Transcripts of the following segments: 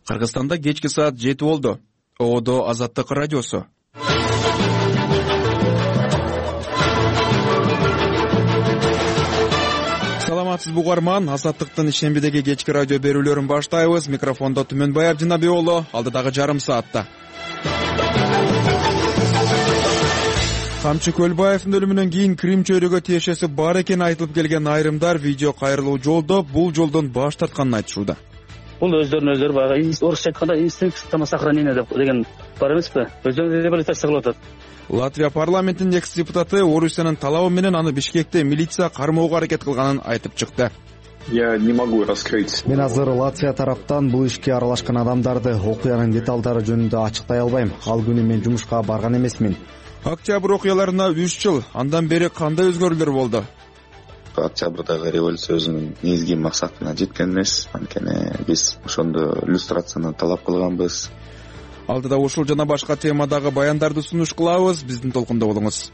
Кыргызстанда кечки саат 7 болду. Оодо Азаттык радиосу. Саламатсызбы угарман, Азаттыктын ишембидеги кечки радио берүүлөрүн баштайбыз. Микрофондо Түмөнбай Абдинабий уулу, алдыдагы жарым саатта. Камчы Көлбаевдин өлүмүнөн кийин Крим чөйрөгө тиешеси бар экени айтылып келген айрымдар видео кайрылуу жолдо бул жолдон баш тартканын айтышууда. Бул өздөрүнүн өздөрү баягы орусча айтканда инстинкт самосохранения деген бар эмеспи? Өздөрүн реабилитация кылып атат. Латвия парламентинин экс-депутаты Орусиянын талабы менен аны Бишкекте милиция кармоого аракет кылганын айтып чыкты. Я не могу раскрыть. Мен азыр Латвия тараптан бул ишке аралашкан адамдарды, окуянын деталдары жөнүндө ачыктай албайм. Ал күнү мен жумушка барган эмесмин. Октябрь окуяларына 3 жыл, андан бери кандай өзгөрүүлөр болду? Октябрдагы революция өзүнүн негизги максатына жеткен эмес. Анткени биз ошондо иллюстрацияны талап кылганбыз. Алдыда ушул жана башка темадагы баяндарды сунуш кылабыз. Биздин толкунда болуңуз.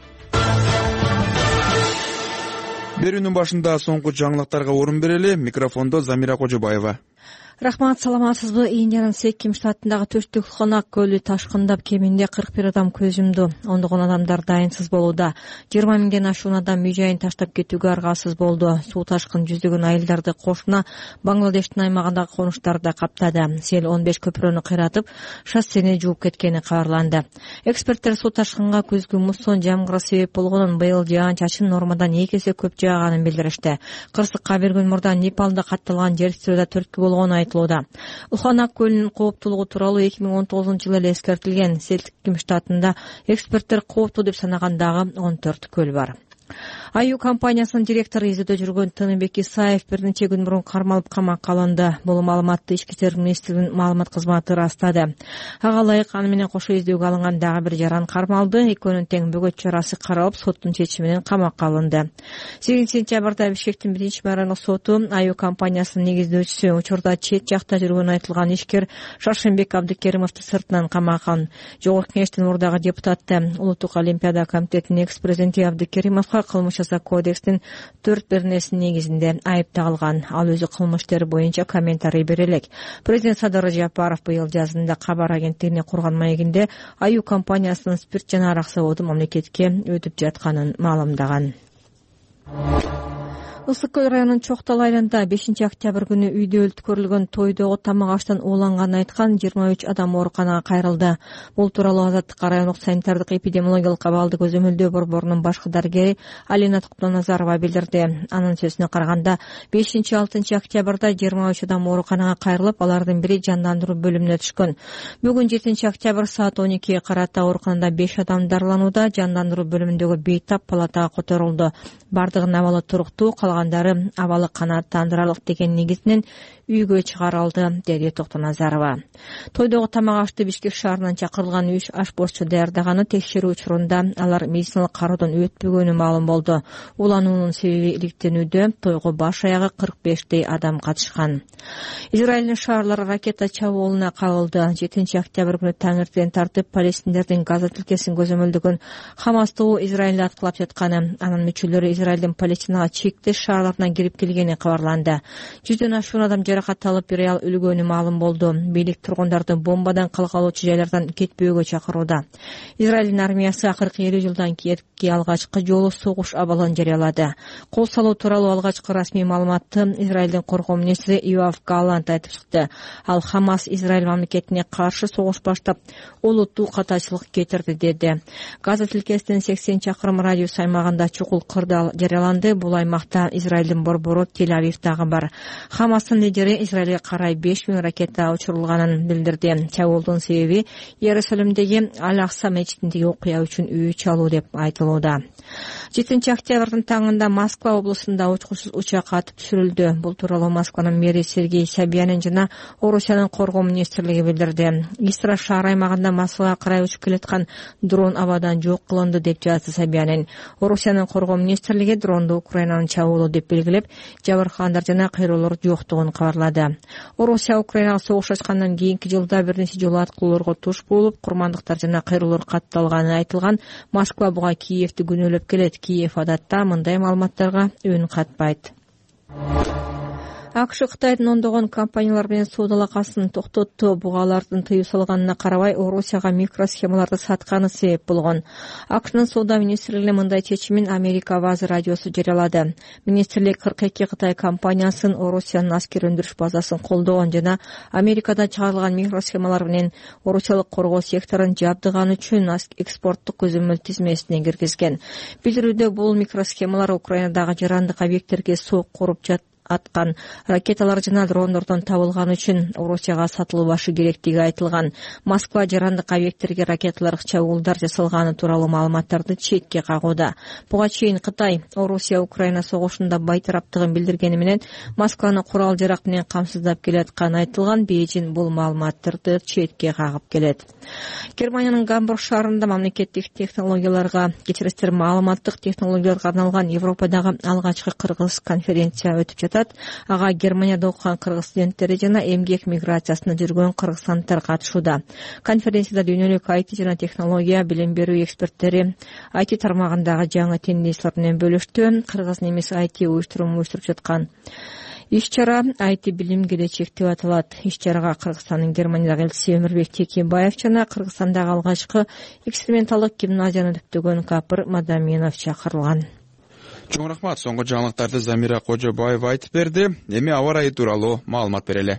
Берүүнүн башында соңку жаңылыктарга орун берели. Микрофондо Замира Кожобаева. Рахмат, саламатсызбы? Индиянын Сикким штатындагы Түштүк Хонак көлү ташкындап кеминде 41 адам көз жумду. Ондогон адамдар дайынсыз болууда. 20 миңден ашуун адам үй-жайын таштап кетүүгө аргасыз болду. Суу ташкын жүздөгөн айылдарды кошуна Бангладештин аймагындагы конуштарды каптады. Сел 15 көпүрөнү кыйратып, шоссени жууп кеткени кабарланды. Эксперттер суу ташкынга күзгү муссон жамгыры себеп болгонун, быйыл жаан-чачын нормадан 2 эсе көп жааганын билдиришти. Кырсыкка бир күн мурда Непалда катталган жер титирөөдө түрткү болгону айтылууда. Уханак көлүнүн кооптуулугу тууралуу 2019-жылы эле эскертилген. Сикким штатында эксперттер кооптуу деп санагандагы 14 көл бар. Аю компаниясынын директору изилдөө жүргөн Тыныбек Исаев бир нече күн мурун кармалып камакка алынды. Бул маалыматты Ички иштер министрлигинин маалымат кызматы ырастады. Ага ылайык аны менен кошо издөөгө алынган дагы бир жаран кармалды. Экөөнүн тең бөгөт чарасы каралып, соттун чечими менен камакка алынды. 8-сентябрда Бишкектин 1-мэриондук соту Аю компаниясынын негиздөөчүсү, учурда чет жакта жүргөнү айтылган ишкер Шаршенбек Абдыкеримовду сыртынан камакка алган. Жогорку кеңештин мурдагы депутаты, Улуттук олимпиада комитетинин экс-президенти Абдыкеримовго кылмыш жаза кодекстин 4 негизинде айып тагылган. Ал өзү кылмыш иштери боюнча комментарий бере элек. Президент Садыр Жапаров быйыл жазында кабар агенттигине курган маегинде Аю компаниясынын спирт жана арак заводу мамлекетке өтүп жатканын маалымдаган. Ысык Көл районунун Чоктал айылында 5-октябрь күнү үйдө өлтүрүлгөн тойдогу тамак аштан ууланганын айткан 23 адам ооруканага кайрылды. Бул тууралуу Азаттыкка райондук санитардык эпидемиологиялык абалды көзөмөлдөө борборунун башкы дарыгери Алина Тукноназарова билдирди. Анын сөзүнө караганда 5-6 октябрда 23 адам ооруканага кайрылып, алардын бири жандандыруу бөлүмүнө түшкөн. Бүгүн 7 октябрь саат 12 карата ооруканада 5 адам дарыланууда. Жандандыруу бөлүмүндөгү бейтап палатага которулду. Бардыгынын абалы туруктуу, калгандары абалы канааттандырарлык деген негизден үйгө чыгарылды, деди Токтоназарова. Тойдогу тамак ашты Бишкек шаарынан чакырылган 3 ашпозчу даярдаганы, текшерүү учурунда алар медициналык кароодон өтпөгөнү маалым болду. Улануунун себеби иликтенүүдө. Тойго баш аягы 45 адам катышкан. Израилдин шаарлары ракета чабуулуна кабылды. 7 октябрь күнү таңертен тартып палестиндердин Газа тилкесин көзөмөлдөгөн Хамастуу Израилди аткылап жатканы, анын мүчөлөрү Израилдин Палестинага чектеш шаарларынан кирип келгени кабарланды. 100дөн ашуун адам жаракат алып, бир аял өлгөнү маалым болду. Бийлик тургундарды бомбадан калгалоочу жайлардан кетпөөгө чакырууда. Израилдин армиясы акыркы 50 жылдан кийинки алгачкы жолу согуш абалын жарыялады. Кол салуу тууралуу алгачкы расмий маалыматты Израилдин коргоо министри Йоав Галлант айтып чыкты. Ал Хамас Израиль мамлекетине каршы согуш баштап, олуттуу катачылык кетирди, деди. Газа тилкесинин 80 чакырым радиус аймагында чукул кырдаал жарыяланды. Бул аймакта Израилдин борбору Тель-Авив дагы бар. Хамастын лидери Израилге карай 5000 ракета учурулганын билдирди. Чабуулдун себеби Иерусалимдеги Аль-Акса мечитиндеги окуя үчүн үй чалуу деп айтылууда. 7 октябрдын таңында Москва облусунда учкучсуз учак атып түшүрүлдү. Бул тууралуу Москванын мэри Сергей Собянин жана Орусиянын коргоо министрлиги билдирди. Истра шаар аймагында Москвага карай учуп келаткан дрон абадан жок кылынды деп жазды Собянин. Орусиянын коргоо министрлиги дронду Украинанын чабуулу деп белгилеп, жабыркагандар жана кыйроолор жоктугун кабарлады. Орусия Украинага согуш ачкандан кийинки жылда бир нече жолу аткылоолорго туш болуп, курмандыктар жана кыйроолор катталганы айтылган. Москва буга Киевди күнөөлөп келет. Киев адатта мындай маалыматтарга өн катпайт. АКШ Кытайдын ондогон компаниялар менен соода алакасын токтотту. Буга алардын тыюу салганына карабай Орусияга микросхемаларды сатканы себеп болгон. АКШнын соода министрлигинин мындай чечимин Америка Авазы радиосу жарыялады. Министрлик 42 Кытай компаниясын Орусиянын аскер өндүрүш базасын колдогон жана Америкадан чыгарылган микросхемалар менен орусиялык коргоо секторун жабдыган үчүн экспорттук көзөмөл тизмесине киргизген. Билдирүүдө бул микросхемалар Украинадагы жарандык объекттерге соо куруп аткан ракеталар жана дрондордон табылган үчүн Орусияга сатылбашы керектиги айтылган. Москва жарандык объекттерге ракеталык чабуулдар жасалганы тууралуу маалыматтарды четке кагууда. Буга чейин Кытай Орусия Украина согушунда байтараптыгын билдиргени менен Москваны курал жарак менен камсыздап келатканы айтылган. Бейжин бул маалыматтарды четке кагып келет. Германиянын Гамбург шаарында мамлекеттик технологияларга, кечиресиздер, маалыматтык технологияларга арналган Европадагы алгачкы кыргыз конференция өтүп жатат. Ага Германияда окуган кыргыз студенттери жана эмгек миграциясына жүргөн кыргызстандыктар катышууда. Конференцияда дүйнөлүк IT жана технология билим берүү эксперттери IT тармагындагы жаңы тенденциялар менен бөлүштү. Кыргыз немис IT уюштуруму уюштуруп жаткан иш-чара IT билим келечекти деп аталат. Иш-чарага Кыргызстандын Германиядагы элчиси Өмүрбек Текебаев жана Кыргызстандагы алгачкы эксперименталдык гимназияны түптөгөн Капыр Мадаминов чакырылган. Чоң рахмат. Соңку жаңылыктарды Замира Кожобаева айтып берди. Эми аба ырайы тууралуу маалымат берели.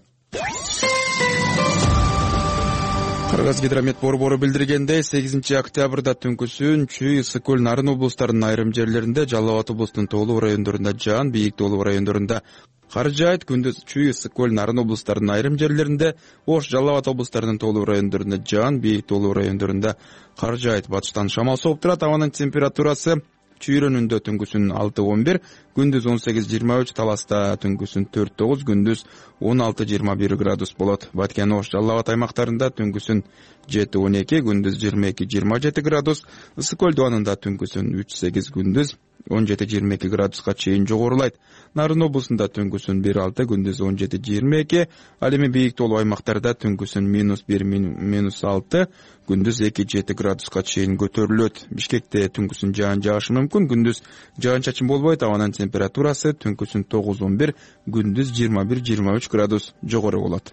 Кыргыз гидромет борбору билдиргендей, 8 октябрда түнкүсүн Чүй, Ысык көл, Нарын облустарынын айрым жерлеринде, Жалал Абад облусунун Тоолуу райондорунда жаан, Бийик Тоолуу райондорунда кар жаайт. Күндүз Чүй, Ысык көл, Нарын облустарынын айрым жерлеринде, Ош, Жалал Абад облустарынын Тоолуу райондорунда жаан, Бийик Тоолуу райондорунда кар жаайт. Батыштан шамал сооп турат. Абанын температурасы Чүйрөнүндө түнкүсүн 6-11, күндүз 18-23, Таласта түнкүсүн 4-9, күндүз 16-21 градус болот. Баткен, Ош, Жалал Абад аймактарында түнкүсүн 7-12, күндүз 22-27 градус, Ысык көл дубанында түнкүсүн 3-8, күндүз 17-22 градуска чейин жогорулайт. Нарын облусунда түнкүсүн 1-6, күндүз 17-22, ал эми Бийик Тоолуу аймактарда түнкүсүн -1, -6, күндүз 2-7 градуска чейин көтөрүлөт. Бишкекте түнкүсүн жаан жаашы мүмкүн, күндүз жаан чачын болбойт. Абанын температурасы түнкүсүн 9-11, күндүз 21-23 градус жогору болот.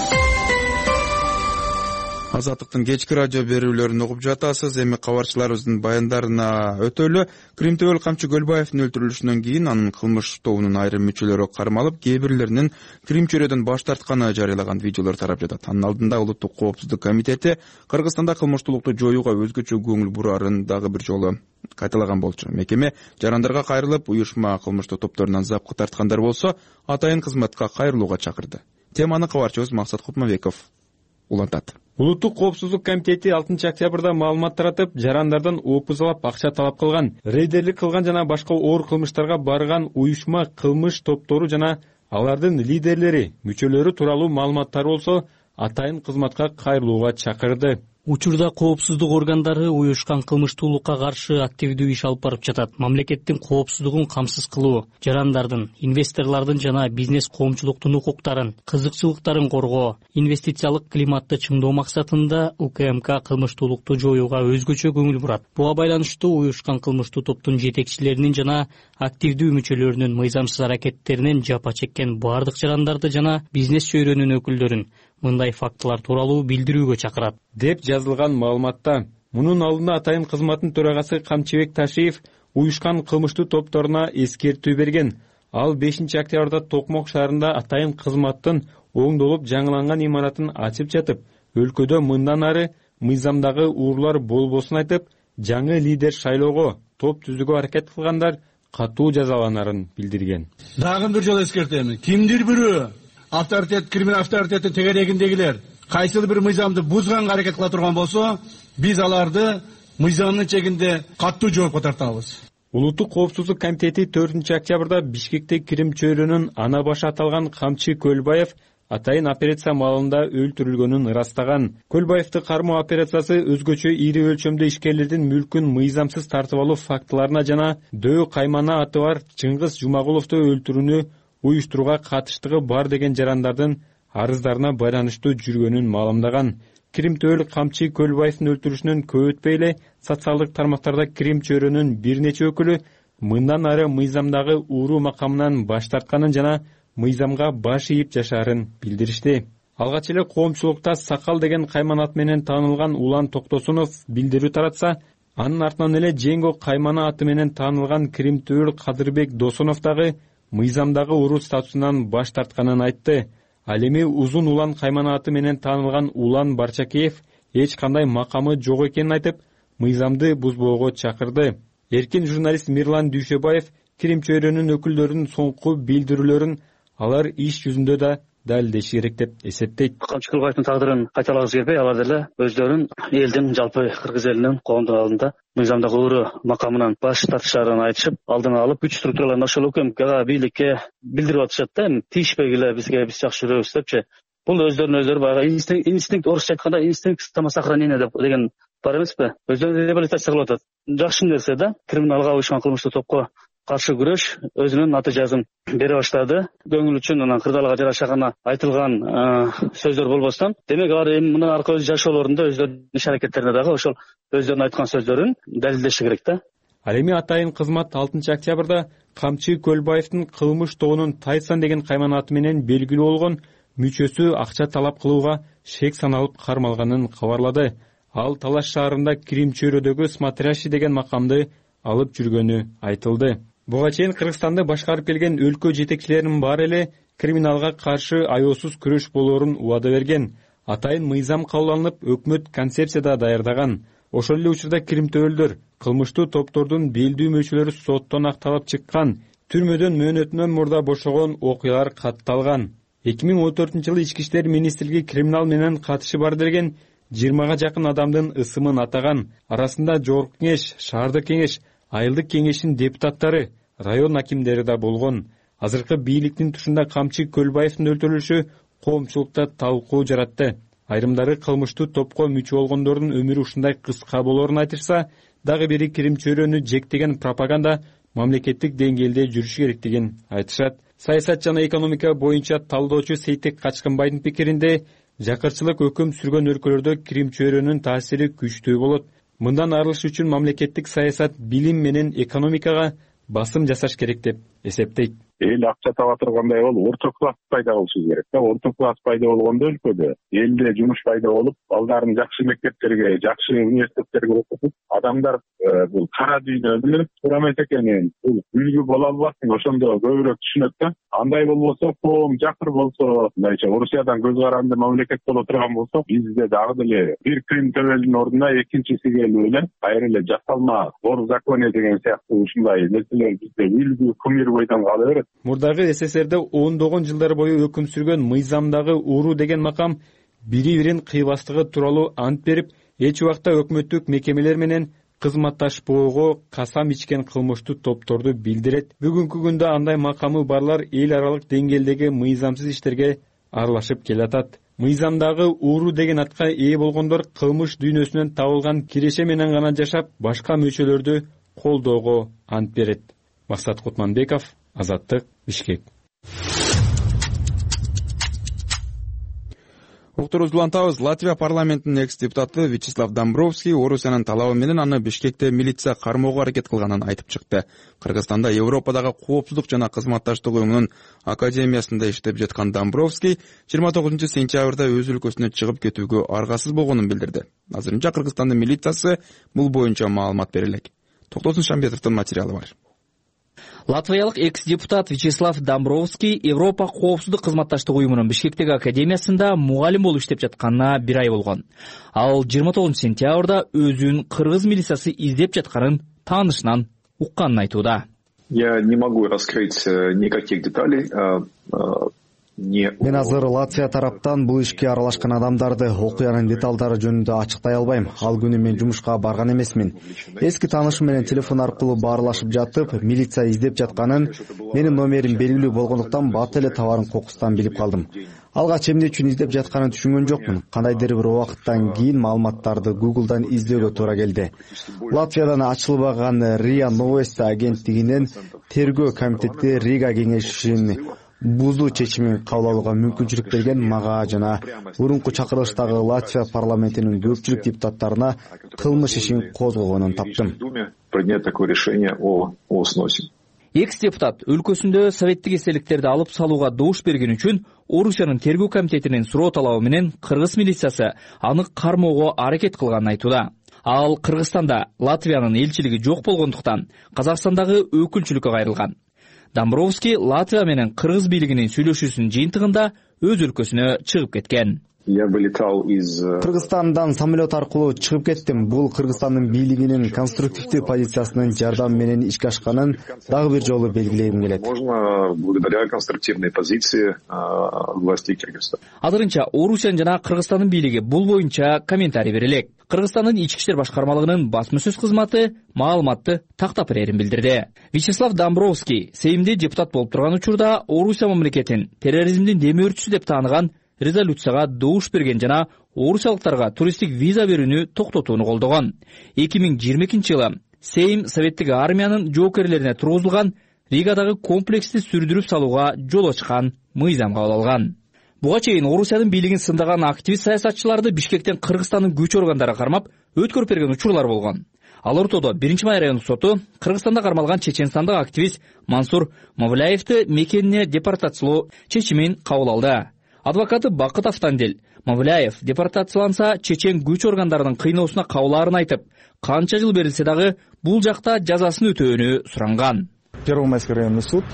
Азаттыктын кечки радио берүүлөрүн угуп жатасыз. Эми кабарчыларыбыздын баяндарына өтөлү. Кримтөбөл Камчы Көлбаевдин өлтүрүлүшүнөн кийин анын кылмыш тобунун айрым мүчөлөрү кармалып, кээ бирлеринин Крим чөйрөдөн баш тартканы жарыялаган видеолор тарап жатат. Анын алдында Улуттук коопсуздук комитети Кыргызстанда кылмыштуулукту жоюуга өзгөчө көңүл бурарын дагы бир жолу кайталаган болчу. Мекеме жарандарга кайрылып, уюшма кылмыштуу топторунан запкы тарткандар болсо, атайын кызматка кайрылууга чакырды. Теманы кабарчыбыз Максат Купмабеков улантат. Улуттук коопсуздук комитети 6 октябрда маалымат таратып, жарандардан опузалап акча талап кылган, рейдерлик кылган жана башка оор кылмыштарга барган уюшма кылмыш топтору жана алардын лидерлери, мүчөлөрү тууралуу маалыматтар болсо, атайын кызматка кайрылууга чакырды. Учурда коопсуздук органдары уюшкан кылмыштуулукка каршы активдүү иш алып барып жатат. Мамлекеттин коопсуздугун камсыз кылуу, жарандардын, инвесторлордун жана бизнес коомчулуктун укуктарын, кызыкчылыктарын коргоо, инвестициялык климатты чыңдоо максатында УКМК кылмыштуулукту жоюуга өзгөчө көңүл бурат. Буга байланыштуу уюшкан кылмыштуу топтун жетекчилеринин жана активдүү мүчөлөрүнүн мыйзамсыз аракеттеринен жапа чеккен бардык жарандарды жана бизнес чөйрөнүн өкүлдөрүн мындай фактылар тууралуу билдирүүгө чакырат деп жазылган маалыматта. Мунун алдында атайын кызматтын төрагасы Камчыбек Ташиев уюшкан кылмыштуу топторуна эскертүү берген. Ал 5 октябрда Токмок шаарында атайын кызматтын оңдолуп жаңыланган имаратын ачып жатып, өлкөдө мындан ары мыйзамдагы уурулар болбосун айтып, жаңы лидер шайлоого топ түзүүгө аракет кылгандар катуу жазаланарын билдирген. Дагы бир жолу эскертемин. Кимдир бирөө авторитет, криминал авторитеттин тегерегиндегилер кайсыл бир мыйзамды бузганга аракет кыла турган болсо, биз аларды мыйзамдын чегинде катуу жоопко тартабыз. Улуттук коопсуздук комитети 4 октябрда Бишкекте Крим чөйрөнүн ана башы аталган Камчы Көлбаев атайын операция маалында өлтүрүлгөнүн ырастаган. Көлбаевди кармоо операциясы өзгөчө ири өлчөмдө ишкерлердин мүлкүн мыйзамсыз тартып алуу фактыларына жана Дөө Каймана аты бар Чыңгыз Жумагуловду өлтүрүүнү уюштурууга катыштыгы бар деген жарандардын арыздарына байланыштуу жүргөнүн маалымдаган. Кримтөбөл Камчы Көлбаевдин өлтүрүшүнөн көп өтпөй эле социалдык тармактарда Крим чөйрөнүн бир нече өкүлү мындан ары мыйзамдагы ууруу макамынан баш тартканын жана мыйзамга баш ийип жашаарын билдиришти. Алгач эле коомчулукта Сакал деген кайман ат менен таанылган Улан Токтосунов билдирүү таратса, анын артынан эле Жеңго каймана аты менен таанылган Киримтөөл Кадырбек Досонов дагы мыйзамдагы уру статусунан баш тартканын айтты. Ал эми Узун Улан каймана аты менен таанылган Улан Барчакеев эч кандай макамы жок экенин айтып, мыйзамды бузбоого чакырды. Эркин журналист Мирлан Дүйшөбаев Кирим чөйрөнүн өкүлдөрүнүн соңку билдирүүлөрүн алар иш жүзүндө да далилдеши керек деп эсептейт. Камчы Көлбаевдин тагдырын кайталагыбыз келбей, алар деле өздөрүн элдин, жалпы кыргыз элинин коомдун алдында мыйзамдагы уру макамынан баш тартышарын айтышып, алдын алып күч структураларын ошол УКМКга, бийликке билдирип атышат да, тийишпегиле бизге, биз жакшы жүрөбүз депчи. Бул өздөрүнө баягы инстинкт, орусча айтканда инстинкт самосохранения деген бар эмеспи? Өздөрүн реабилитация кылып атат. Жакшы нерсе да. Криминалга уюшкан кылмыштуу топко каршы күрөш өзүнүн натыйжасын бере баштады. Көңүл үчүн анан кырдаалга жараша гана айтылган сөздөр болбостон, демек алар эми мындан аркы өз жашоолорунда өздөрүнүн иш аракеттерине дагы ошол өздөрүнүн айткан сөздөрүн далилдеши керек да. Ал эми атайын кызмат 6 октябрда Камчы Көлбаевдин кылмыш тобунун Тайсан деген кайман аты менен белгилүү болгон мүчөсү акча талап кылууга шек саналып кармалганын кабарлады. Ал Талаш шаарында Кирим чөйрөдөгү Смотрящий деген макамды алып жүргөнү айтылды. Буга чейин Кыргызстанды башкарып келген өлкө жетекчилеринин баары эле криминалга каршы аяосуз күрөш болоорун убада берген. Атайын мыйзам кабыл алынып, өкмөт концепцияда даярдаган. Ошол эле учурда киримтөөлдөр, кылмыштуу топтордун белдүү мүчөлөрү соттон акталып чыккан, түрмөдөн мөөнөтүнөн мурда бошогон окуялар катталган. 2014-жылы Ички иштер министрлиги криминал менен катышы бар деген 20га жакын адамдын ысымын атаган. Арасында Жогорку кеңеш, шаардык кеңеш, айылдык кеңештин депутаттары, район акимдери да болгон. Азыркы бийликтин тушунда Камчы Көлбаевдин өлтүрүлүшү коомчулукта талкуу жаратты. Айрымдары кылмыштуу топко мүчө болгондордун өмүрү ушундай кыска болоорун айтышса, дагы бири Кирим чөйрөнү жектеген пропаганда мамлекеттик деңгээлде жүрүш керектигин айтышат. Саясат жана экономика боюнча талдоочу Сейтек Качкынбайдын пикиринде, жакырчылык өкүм сүргөн өлкөлөрдө Кирим чөйрөнүн таасири күчтүү болот. Мындан арылыш үчүн мамлекеттик саясат, билим менен экономикага басым жасаш керек деп эсептейт. Эл акча таба тургандай болуп, орто класс пайда болушу керек да. Орто класс пайда болгондо өлкөдө элде жумуш пайда болуп, балдарын жакшы мектептерге, жакшы университеттерге окутуп, адамдар бул кара дүйнөнү туура эмес экенин, бул үлгү боло албасын, ошондо көбүрөөк түшүнөт да. Андай болбосо, коом жакыр болсо, мындайча Орусиядан көз каранды мамлекет боло турган болсо, бизде дагы деле бир кримтөөлдүн ордуна экинчиси келип эле, кайра эле жасалма, горзакония деген сыяктуу ушундай нерселер бизде үлгү, кумир бойдон кала берет. Мурдагы СССРде ондогон жылдар бою өкүм сүргөн мыйзамдагы уру деген макам бири-бирин кыйбастыгы тууралуу ант берип, эч убакта өкмөттүк мекемелер менен кызматташпоого касам ичкен кылмыштуу топторду билдирет. Бүгүнкү күндө андай макамы барлар эл аралык деңгээлдеги мыйзамсыз иштерге аралашып келатат. Мыйзамдагы уру деген атка ээ болгондор кылмыш дүйнөсүнөн табылган киреше менен гана жашап, башка мүчөлөрдү колдоого ант берет. Максат Кутманбеков, Азаттык, Бишкек. Уктурубузду улантабыз. Латвия парламентинин экс-депутаты Вячеслав Домбровский Орусиянын талабы менен аны Бишкекте милиция кармоого аракет кылганын айтып чыкты. Кыргызстанда Европадагы коопсуздук жана кызматташтык уюмунун академиясында иштеп жаткан Домбровский 29 сентябрда өз өлкөсүнө чыгып кетүүгө аргасыз болгонун билдирди. Азырынча Кыргызстандын милициясы бул боюнча маалымат бере элек. Токтосун Шамбетовдун материалы бар. Латвиялык экс-депутат Вячеслав Домбровский Европа коопсуздук кызматташтык уюмунун Бишкектеги академиясында мугалим болуп иштеп жатканына 1 ай болгон. Ал 29 сентябрда өзүн кыргыз милициясы издеп жатканын таанышынан укканын айтууда. Я не могу раскрыть никаких деталей. Мен азыр Латвия тараптан бул ишке аралашкан адамдарды, окуянын деталдары жөнүндө ачыктай албайм. Ал күнү мен жумушка барган эмесмин. Эски таанышым менен телефон аркылуу баарлашып жатып, милиция издеп жатканын, менин номерим белгилүү болгондуктан бат эле товарын кокустан билип калдым. Алгач эмне үчүн издеп жатканын түшүнгөн жокмун. Кандайдыр бир убакыттан кийин маалыматтарды Google'дан издөөгө туура келди. Латвиядан ачылбаган РИА Новости агенттигинин тергөө комитети Рига кеңешин бузуу чечимин кабыл алууга мүмкүнчүлүк берген мага жана мурунку чакырылыштагы Латвия парламентинин көпчүлүк депутаттарына кылмыш ишин козгогонун таптым. Экс депутат өлкөсүндө советтик эстеликтерди алып салууга добуш берген үчүн Орусиянын тергөө комитетинин суроо талабы менен кыргыз милициясы аны кармоого аракет кылганын айтууда. Ал Кыргызстанда Латвиянын элчилиги жок болгондуктан Казакстандагы өкүлчүлүккө кайрылган. Домбровский Латвия менен кыргыз бийлигинин сүйлөшүүсүнүн жыйынтыгында өз өлкөсүнө чыгып кеткен. Я вылетал из Кыргызстандан самолет аркылуу чыгып кеттим. Бул Кыргызстандын бийлигинин конструктивдүү позициясынын жардамы менен ишке ашканын дагы бир жолу белгилегим келет. Можно благодаря конструктивной позиции властей Кыргызстана. Азырынча Орусиянын жана Кыргызстандын бийлиги бул боюнча комментарий бере элек. Кыргызстандын ички иштер башкармалыгынын басма сөз кызматы маалыматты тактап берерин билдирди. Вячеслав Домбровский Сеймде депутат болуп турган учурда Орусия мамлекетин терроризмдин демөөрчүсү деп тааныган резолюцияга добуш берген жана орусиялыктарга туристтик виза берүүнү токтотууну колдогон. 2022-жылы Сейм советтик армиянын жоокерлерине тургузулган Ригадагы комплексти сүрдүрүп салууга жол ачкан мыйзам кабыл алган. Буга чейин Орусиянын бийлигин сындаган активист саясатчыларды Бишкектен Кыргызстандын күч органдары кармап өткөрүп берген учурлар болгон. Ал ортодо 1-май райондук соту Кыргызстанда кармалган чеченстандык активист Мансур Мавляевди мекенине депортациялоо чечимин кабыл алды. Адвокаты Бакыт Автандел Мавляев депортацияланса чечен күч органдарынын кыйноосуна кабылаарын айтып, канча жыл берилсе дагы бул жакта жазасын өтөөнү суранган. Первомайский районный суд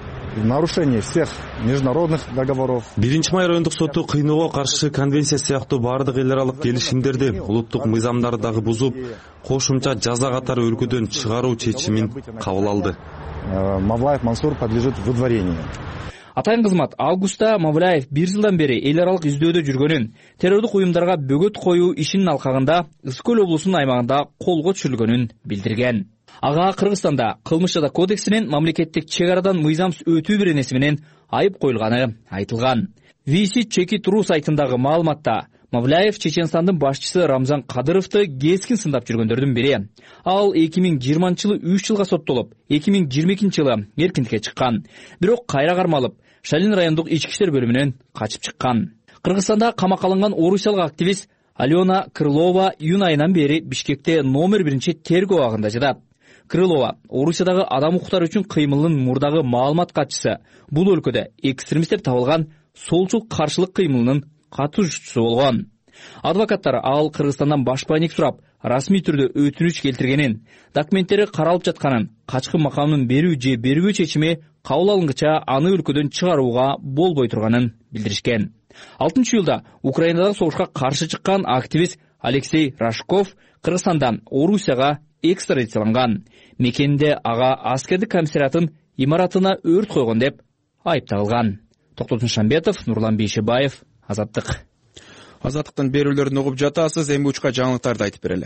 в нарушении всех международных договоров. 1-май райондук соту кыйноого каршы конвенция сыяктуу баардык эл аралык келишимдерди улуттук мыйзамдарды дагы бузуп, кошумча жаза катары өлкөдөн чыгаруу чечимин кабыл алды. Мавлаев Мансур подлежит выдворению. Атайын кызмат августта Мавляев 1 жылдан бери эл аралык издөөдө жүргөнүн, террордук уюмдарга бөгөт коюу ишинин алкагында Ысык-Көл облусунун аймагында колго түшүрүлгөнүн билдирген. Ага Кыргызстанда кылмыш жаза кодексинин мамлекеттик чек арадан мыйзамсыз өтүү беренеси менен айып коюлганы айтылган. Виси Чеки Туру сайтындагы маалыматта Мавляев Чеченстандын башчысы Рамзан Кадыровду кескин сындап жүргөндөрдүн бири. Ал 2020-жылы 3 жылга соттолуп, 2022-жылы эркиндикке чыккан. Бирок кайра кармалып, Шалин райондук ички иштер бөлүмүнөн качып чыккан. Кыргызстанда камакка алынган орусиялык активист Алена Крылова июнь айынан бери Бишкекте номер 1 тергөө абагында жатат. Крылова Орусиядагы адам укуктары үчүн кыймылынын мурдагы маалымат катчысы, бул өлкөдө экстремист деп табылган солчул каршылык кыймылынын катышуучусу болгон. Адвокаттар ал Кыргызстандан башпайник сурап, расмий түрдө өтүнүч келтиргенин, документтери каралып жатканын, качкы макамын берүү же бербөө чечими кабыл алынгыча аны өлкөдөн чыгарууга болбой турганын билдиришкен. 6-июлда Украинадагы согушка каршы чыккан активист Алексей Рашков Кыргызстандан Орусияга экстрадицияланган. Мекенинде ага аскердик комиссариятын имаратына өрт койгон деп айыпталган. Токтотун Шамбетов, Нурлан Бейшебаев, Азаттык. Азаттыктын берүүлөрүн угуп жатасыз, эми учка жаңылыктарды айтып берели.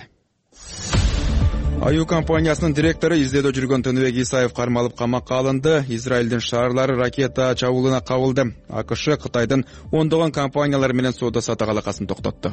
Аю компаниясынын директору издөөдө жүргөн Тыныбек Исаев кармалып камакка алынды. Израилдин шаарлары ракета чабуулуна кабылды. АКШ Кытайдын ондогон компаниялар менен соода саттык алакасын токтотту.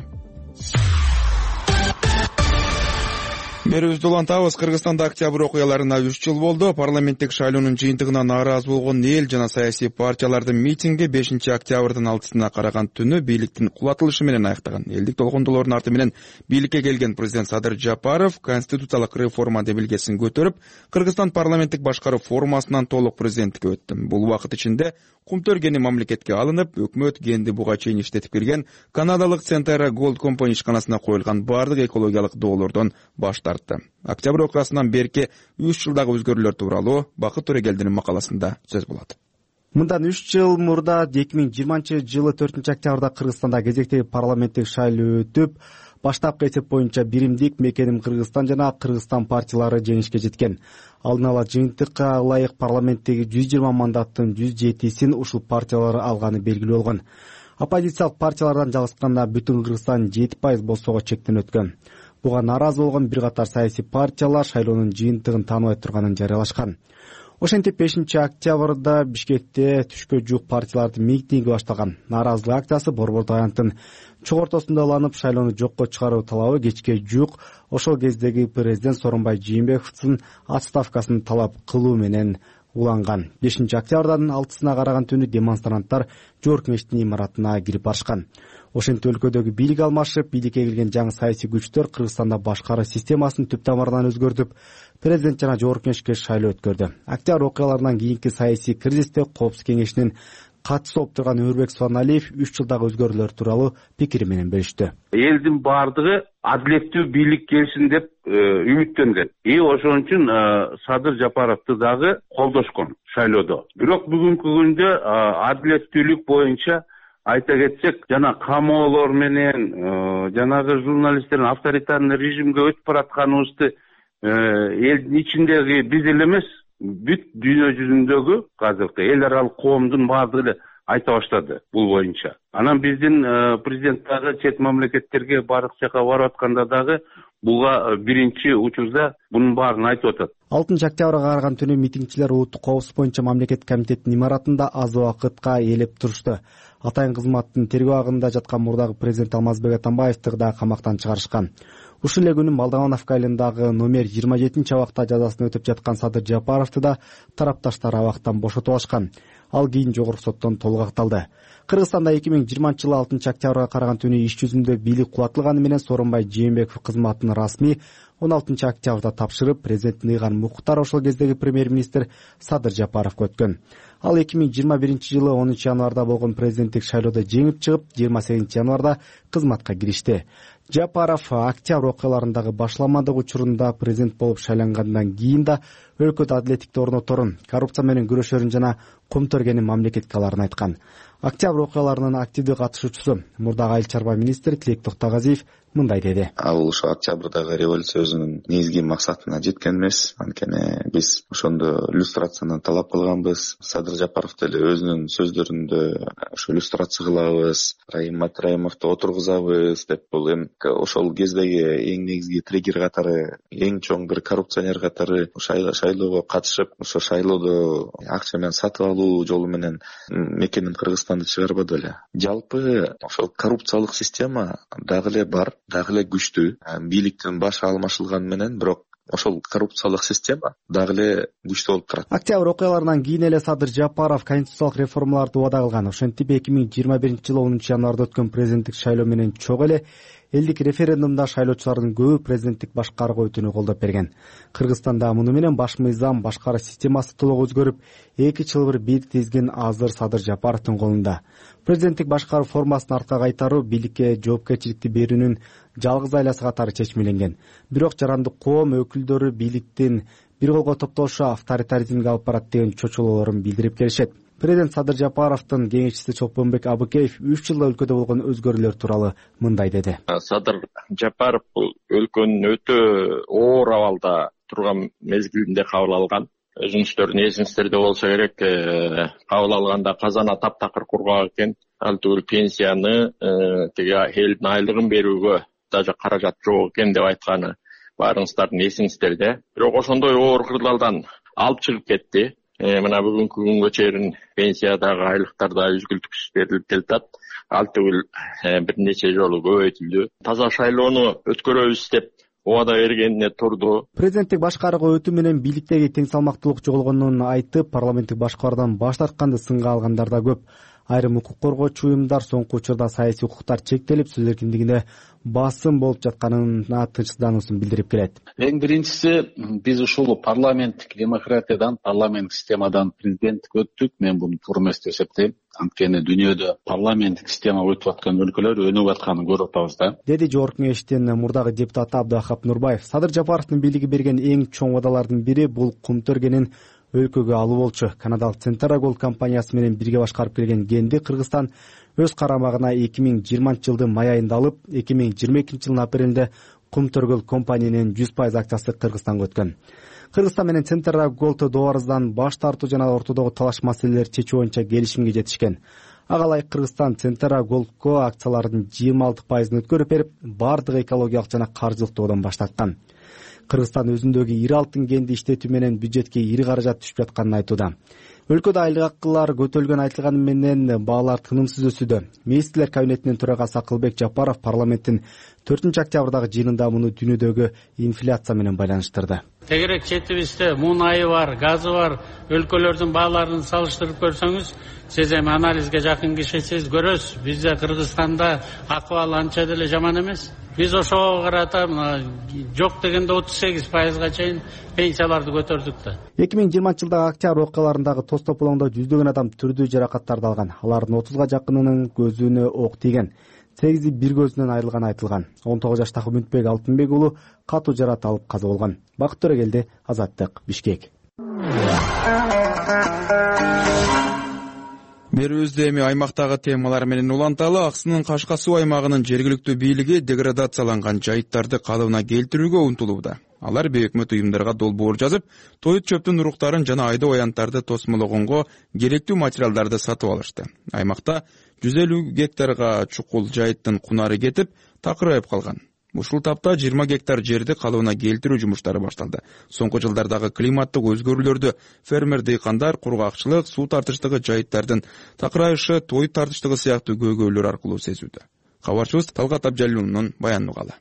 Берүүбүздү улантабыз. Кыргызстанда октябрь окуяларына 3 жыл болду. Парламенттик шайлоонун жыйынтыгына нааразы болгон эл жана саясий партиялардын митинги 5-октябрдын 6-сына караган түнү бийликтин кулатылышы менен аяктаган. Элдик толгондолордун арты менен бийликке келген президент Садыр Жапаров конституциялык реформа демилгесин көтөрүп, Кыргызстан парламенттик башкаруу формасынан толук президенттикке өттү. Бул убакыт ичинде Кумтөр кени мамлекетке алынып, өкмөт кенди буга чейин иштетип келген канадалык Centerra Gold Company ишканасына коюлган бардык экологиялык доолордон баш тартты. Октябрь окуясынан берки 3 жылдагы өзгөрүүлөр тууралуу Бакыт Төрегелдинин макаласында сөз болот. Мындан 3 жыл мурда 2020-жылы 4-октябрда Кыргызстанда кезектеги парламенттик шайлоо өтүп, баштапкы эсеп боюнча биримдик Мекеним Кыргызстан жана Кыргызстан партиялары жеңишке жеткен. Алдын ала жыйынтыкка ылайык парламенттеги 120 мандаттын 107син ушул партиялар алганы белгилүү болгон. Оппозициялык партиялардан жалгышканда бүтүн Кыргызстан 7% болсого чектен өткөн. Буга нааразы болгон бир катар саясий партиялар шайлоонун жыйынтыгын тааныбай турганын жарыялашкан. Ошентип 5-октябрда Бишкекте түшкө жук партиялардын митинги башталган. Нааразылык акциясы Борбор аянттын чогортосунда уланып, шайлоону жокко чыгаруу талабы кечке жук ошол кездеги президент Сооронбай Жээнбековдун отставкасын талап кылуу менен уланган. 5-октябрдын 6-сына караган түнү демонстранттар Жогорку Кеңештин имаратына кирип барышкан. Ошентип өлкөдөгү бийлик алмашып, бийликке келген жаңы саясий күчтөр Кыргызстанда башкаруу системасын түп тамырынан өзгөртүп, президент жана Жогорку Кеңешке шайлоо өткөрдү. Октябрь окуяларынан кийинки саясий кризисте Коопсуздук Кеңешинин катчысы болуп турган Өрбек Суаналиев 3 жылдагы өзгөрүүлөр тууралуу пикири менен бөлүштү. Элдин баардыгы адилеттүү бийлик келсин деп үмүттөнгөн. Ошон үчүн Садыр Жапаровду дагы колдошкон шайлоодо. Бирок бүгүнкү күндө адилеттүүлүк боюнча айта кетсек, жана камоолор менен жанагы журналисттердин авторитарный режимге өтүп баратканыбызды элдин ичиндеги биз эле эмес, бүт дүйнө жүзүндөгү азыркы эл аралык коомдун баардыгы эле айта баштады бул боюнча. Анан биздин президент дагы чет мамлекеттерге бардык жака барып атканда дагы буга биринчи учурда бунун баарын айтып атат. 6-октябрга караган түнү митингчилер улуттук коопсуздук боюнча мамлекеттик комитеттин имаратында аз убакытка ээлеп турушту. Атайын кызматтын тергөө агында жаткан мурдагы президент Алмазбек Атамбаевди да камактан чыгарышкан. Ушул эле күнү Молдовановка айылындагы номер 27-абакта жазасын өтөп жаткан Садыр Жапаровду да тарапташтар абактан бошотуп алышкан. Ал кийин жогорку соттон толук акталды. Кыргызстанда 2020-жылы 6-октябрга караган түнү иш жүзүндө бийлик кулатылганы менен Сооронбай Жээнбеков кызматын расмий 16-октябрда тапшырып, президент Ыйган Мухтар ошол кездеги премьер-министр Садыр Жапаровго өткөн. Ал 2021-жылы 10 январда болгон президенттик шайлоодо жеңип чыгып, 28 январда кызматка киришти. Жапаров октябрь окуяларындагы башламандык учурунда президент болуп шайлангандан кийин да өлкөдө адилеттикти орноторун, коррупция менен күрөшөрүн жана көмтөргенин мамлекетке аларын айткан. Октябрь окуяларынын активдүү катышуучусу мурдагы айыл чарба министри Тилек Токтогазиев мындай деди. Ал ошо октябрдагы революциянын негизги максатына жеткен эмес. Анткени биз ошондо люстрацияны талап кылганбыз. Садыр Жапаров деле өзүнүн сөздөрүндө ошо люстрация кылабыз, Раим Матраимовду отургузабыз деп, бул эми ошол кездеги эң негизги триггер катары, эң чоң бир коррупционер катары шайлоого катышып, ошо шайлоодо акча менен сатып алуу жолу менен мекенин Кыргызстанды чыгарбады эле. Жалпы ошол коррупциялык система дагы эле бар, дагы эле күчтүү. Бийликтин башы алмашылганы менен, бирок ошол коррупциялык система дагы эле күчтүү болуп турат. Октябрь окуяларынан кийин эле Садыр Жапаров конституциялык реформаларды убада кылган. Ошентип 2021-жылы 10 январда өткөн президенттик шайлоо менен чогуу эле элдик референдумда шайлоочулардын көбү президенттик башкарууга өтүүнү колдоп берген. Кыргызстанда муну менен баш мыйзам, башкаруу системасы толук өзгөрүп, 2 чылбыр бийик тизгин азыр Садыр Жапаровдун колунда. Президенттик башкаруу формасын артка кайтаруу бийликке жоопкерчиликти берүүнүн жалгыз айласы катары чечмеленген. Бирок жарандык коом өкүлдөрү бийликтин бир колго топтошу авторитаризмге алып барат деген чочулоолорун билдирип келишет. Президент Садыр Жапаровдун кеңешчиси Чолпонбек Абыкеев 3 жылда өлкөдө болгон өзгөрүүлөр тууралуу мындай деди. Садыр Жапаров бул өлкөнүн өтө оор абалда турган мезгилинде кабыл алган. Өзүңүздөрдүн эсиңиздерде болсо керек, кабыл алганда казана таптакыр кургак экен. Ал түгүл пенсияны тиги элдин айлыгын берүүгө даже каражат жок экен деп айтканы баарыңыздардын эсиңиздерде. Бирок ошондой оор кырдаалдан алып чыгып кетти. Мына бүгүнкү күнгө чейин пенсиядагы айлыктар да үзгүлтүксүз берилип келатат. Ал түгүл бир нече жолу көбөйтүлдү. Таза шайлоону өткөрөбүз деп убада бергенине турду. Президенттик башкарууга өтүү менен бийликтеги тең салмактуулук жоголгонун айтып, парламенттик башкаруудан баш тартканды сынга алгандар да көп. Айрым укук коргоочу уюмдар соңку учурда саясий укуктар чектелип, сөз эркиндигине басым болуп жатканына тынчсыздануусун билдирип келет. Эң биринчиси, биз ушул парламенттик демократиядан, парламенттик системадан президенттик өттүк. Мен буну туура эмес деп эсептейм. Анткени дүйнөдө парламенттик система өтүп аткан өлкөлөр өнүгүп атканын көрүп атабыз да. Деди Жогорку Кеңештин мурдагы депутаты Абдыахап Нурбаев. Садыр Жапаровдун бийлиги берген эң чоң убадалардын бири бул Кумтөргенин өлкөгө алуу болчу. Канадалык Centara Gold компаниясы менен бирге башкарып келген кенди Кыргызстан өз карамагына 2020-жылдын май айында алып, 2022-жылдын апрелинде Кумтөргөл компаниянын 100% акчасы Кыргызстанга өткөн. Кыргызстан менен Centara Gold дооруздан баш тартуу жана ортодогу талаш маселелер чечүү боюнча келишимге жетишкен. Ага ылайык Кыргызстан Centara Gold'го акциялардын 26%-ын өткөрүп берип, бардык экологиялык жана каржылык тоодон баш тарткан. Кыргызстан өзүндөгү ири алтын кенди иштетүү менен бюджетке ири каражат түшүп жатканын айтууда. Өлкөдө айлык акылар көтөлгөн айтылганы менен баалар тынымсыз өсүүдө. Министрлер кабинетинин төрагасы Акылбек Жапаров парламенттин 4 октябрдагы жыйынында муну дүйнөдөгү инфляция менен байланыштырды. Тегерек четибизде мунайы бар, газы бар өлкөлөрдүн бааларын салыштырып көрсөңүз, сиз эми анализге жакын кишисиз, көрөсүз. Бизде Кыргызстанда акыбал анча деле жаман эмес. Биз ошого карата жок дегенде 38%га чейин пенсияларды көтөрдүк да. 2020-жылдагы октябрь окуяларындагы тос тополоңдо жүздөгөн адам түрдүү жаракаттарды алган. Алардын 30га жакынынын көзүнө ок тийген. 8 бир көзүнөн айрылганы айтылган. 19 жаштагы Үмүтбек Алтынбек уулу катуу жаракат алып каза болгон. Бакыт Төрөгелди, Азаттык, Бишкек. Берүүбүздө эми аймактагы темалар менен уланталы. Аксынын Кашка суу аймагынын жергиликтүү бийлиги деградацияланган жайыттарды калыбына келтирүүгө умтулууда. Алар бейөкмөт уюмдарга долбоор жазып, тоют чөптүн уруктарын жана айдоо аянттарды тосмологонго керектүү материалдарды сатып алышты. Аймакта 150 гектарга чукул жайыттын кунары кетип, такырайып калган. Ушул тапта 20 гектар жерди калыбына келтирүү жумуштары башталды. Соңку жылдардагы климаттык өзгөрүүлөрдү фермер дыйкандар кургакчылык, суу тартыштыгы, жайыттардын такырайышы, тоют тартыштыгы сыяктуу көйгөйлөр аркылуу сезүүдө. Кабарчыбыз Талгат Абжалиловдун баянын угалы.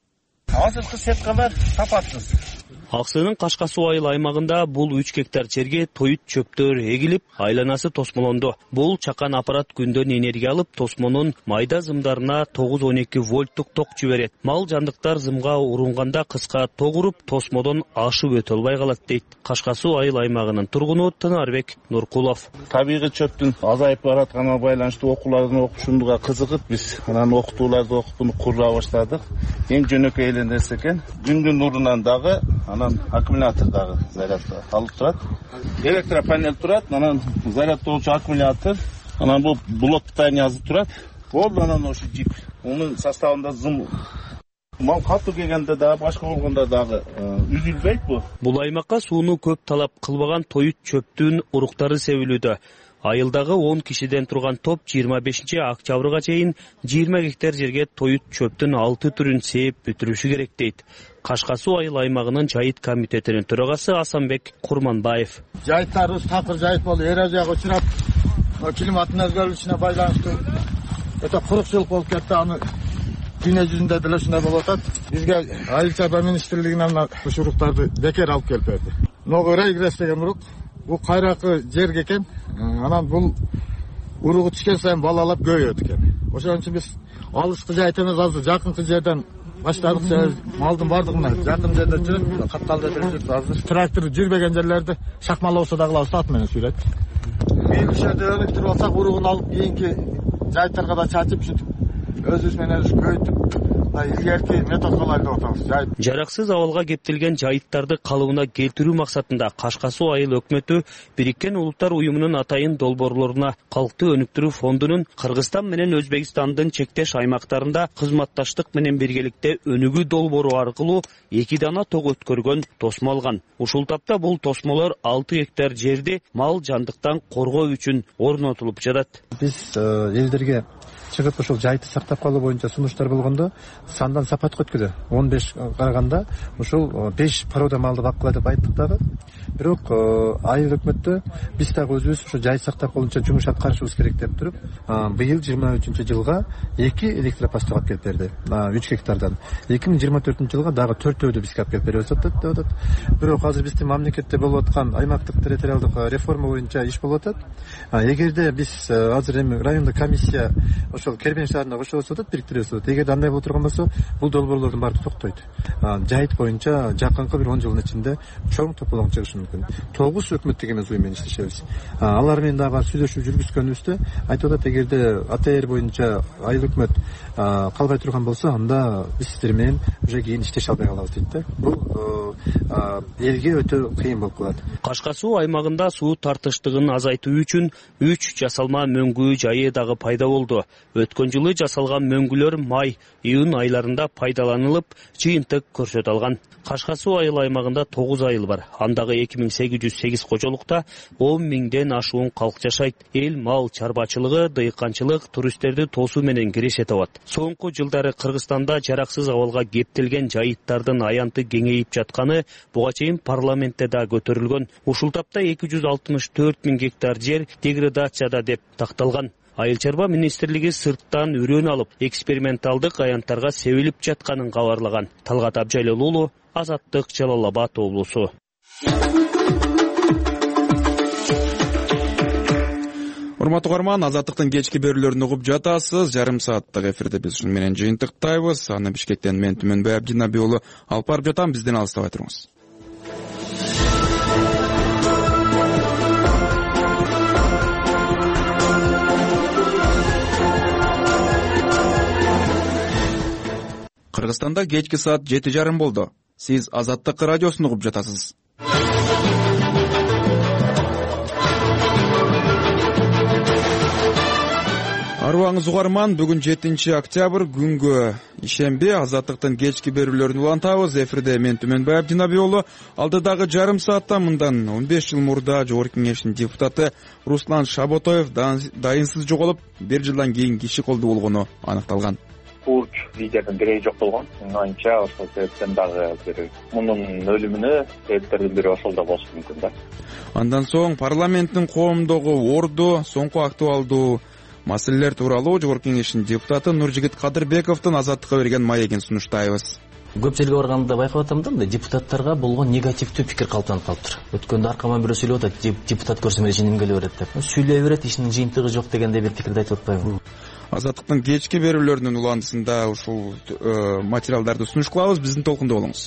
Азыркы сеткалар тапатсыз. Аксынын Кашка суу айыл аймагында бул 3 гектар жерге тоют чөптөр эгилип, айланасы тосмолонду. Бул чакан аппарат күндөн энергия алып, тосмонун майда зымдарына 9-12 вольттук ток жиберет. Мал жандыктар зымга урунганда кыска ток уруп, тосмодон ашып өтө албай калат дейт Кашка суу айыл аймагынын тургуну Тынарбек Нуркулов. Табигый чөптүн азайып баратканына байланыштуу окуулардын окушундуга кызыгып, биз анан окутууларды окуп кура баштадык. Эң жөнөкөй эле нерсе экен. Күндүн нурунан дагы аккумулятордагы зарядка алып турат. Электропанель турат, анан зарядтоочу аккумулятор, анан бул блок питаниясы турат. Болду, анан ошо жип. Унун составында зым мал катуу келгенде дагы башка болгондо дагы үзүлбөйт бу. Бул аймакка сууну көп талап кылбаган тоют чөптүн уруктары себилүүдө. Айылдагы 10 кишиден турган топ 25-октябрга чейин 20 гектар жерге тоют чөптүн 6 түрүн сээп бүтүрүшү керек дейт Кашка суу айыл аймагынын жайыт комитетинин төрагасы Асанбек Курманбаев. Жайыттарыбыз такыр жайыт болуп, эрозияга учурап, климаттын өзгөрүшүнө байланыштуу өтө курукчулук болуп кетти. Аны дүйнө жүзүндө деле ушундай болуп атат. Бизге Айыл чарба министрлигинен ушул уруктарды бекер алып келип берди. Ногу регресс деген урук. Бул кайракы жерге экен. Анан бул уругу түшкөн сайын балалап көбөйөт экен. Ошон үчүн биз алыскы жайыт эмес, азыр жакынкы жерден баштадык. Малдын бардыгына жакын жерде жүрүп, катталды жүрүп, азыр трактор жүрбөгөн жерлерди шакмалоосо дагы саат менен сүйрөт. Бийлик жерде өнүктүрүп алсак, уругун алып кийинки жайыттарга да чачып, өзүбүз менен көбөйтүп илгерки метод кылайлы деп атабыз. Жараксыз абалга кептелген жайыттарды калыбына келтирүү максатында Кашка суу айыл өкмөтү Бириккен Улуттар уюмунун атайын долбоорлоруна Калкты өнүктүрүү фондунун Кыргызстан менен Өзбекстандын чектеш аймактарында кызматташтык менен биргеликте өнүгүү долбоору аркылуу 2 дана ток өткөргөн тосмо алган. Ушул тапта бул тосмолор 6 гектар жерди мал жандыктан коргоо үчүн орнотулуп жатат. Биз элдерге чыгып ушул жайытты сактап калуу боюнча сунуштар болгондо сандан сапатка өткөдө. 15 караганда ушул 5 порода малды баккыла деп айттык дагы. Бирок айыл өкмөттө биз дагы өзүбүз ушу жайыт сактап боюнча жумуш аткарышыбыз керек деп туруп, быйыл 23-жылга 2 электропосту алып келип берди. 3 гектардан. 2024-жылга дагы 4-өөдү бизге алып келип берип атат. Бирок азыр биздин мамлекетте болуп аткан аймактык территориалдык реформа боюнча иш болуп атат. Эгерде биз азыр эми райондук комиссия ошол Кербен шаарына кошулуп атат, бириктирип атат. Эгерде андай боло турган болсо, бул долбоорлордун баары токтойт. Жайыт боюнча жакынкы бир 10 жылдын ичинде чоң тополоң чыгышы мүмкүн. 9 өкмөттүк эмес уюм менен иштешебиз. Алар менен дагы сүйлөшүү жүргүзгөнүбүздө айтып атат, эгерде АТР боюнча айыл өкмөт калбай турган болсо, анда биз сиздер менен уже кийин иштеше албай калабыз дейт да. Бул элге өтө кыйын болуп калат. Кашка суу аймагында суу тартыштыгын азайтуу үчүн 3 жасалма мөңгүү жайы дагы пайда болду. Өткөн жылы жасалган мөңгүлөр май-июнь айларында пайдаланылып, жыйынтык көрсөтө алган. Кашка суу айыл аймагында 9 айыл бар. Андагы 2808 кожолукта 10 миңден ашуун калк жашайт. Эл мал чарбачылыгы, дыйканчылык, туристтерди тосуу менен киреше табат. Соңку жылдары Кыргызстанда жараксыз абалга кептелген жайыттардын аянты кеңейип жатканы буга чейин парламентте да көтөрүлгөн. Ушул тапта 264 миң гектар жер деградацияда деп такталган. Айыл чарба министрлиги сырттан үрөн алып, эксперименталдык аянттарга себилип жатканын кабарлаган. Талгат Абжайлыл уулу, Азаттык, Жалал Абад облусу. Урматтуу угарман, Азаттыктын кечки берүүлөрүн угуп жатасыз. Жарым сааттык эфирде биз ушуну менен жыйынтыктайбыз. Аны Бишкектен мен Түмөнбай Абдинаби уулу алып барып жатам. Бизден алыстабай туруңуз. Кыргызстанда кечки саат 7:30 болду. Сиз Азаттык радиосун угуп жатасыз. Арыбаңыз угарман, бүгүн 7 октябрь күнгө ишемби. Азаттыктын кечки берүүлөрүн улантабыз. Эфирде мен Түмөнбай Абдинаби уулу. Алдыдагы жарым саатта мындан 15 жыл мурда Жогорку Кеңештин депутаты Руслан Шаботоев дайынсыз жоголуп, 1 жылдан кийин киши колдуу болгону аныкталган. Бурч лидердин биреи жок болгон. Мынанча ошол себептен дагы бир мунун өлүмүнө себептердин бири ошол да болушу мүмкүн да. Андан соң парламенттин коомдогу орду соңку актуалдуу маселелер тууралуу Жогорку Кеңештин депутаты Нуржигит Кадырбековдун Азаттыкка берген маегин сунуштайбыз. Көп жерге барганда байкап атам да, мындай депутаттарга болгон негативдүү пикир калыптанып калыптыр. Өткөндө аркаман бирөө сүйлөп атат, депутат көрсөм эле жиним келе берет деп. Сүйлөй берет, ишинин жыйынтыгы жок дегендей бир пикирди айтып атпайбы? Азаттыктын кечки берүүлөрүнүн уландысында ушул материалдарды сунуш кылабыз. Биздин толкунда болуңуз.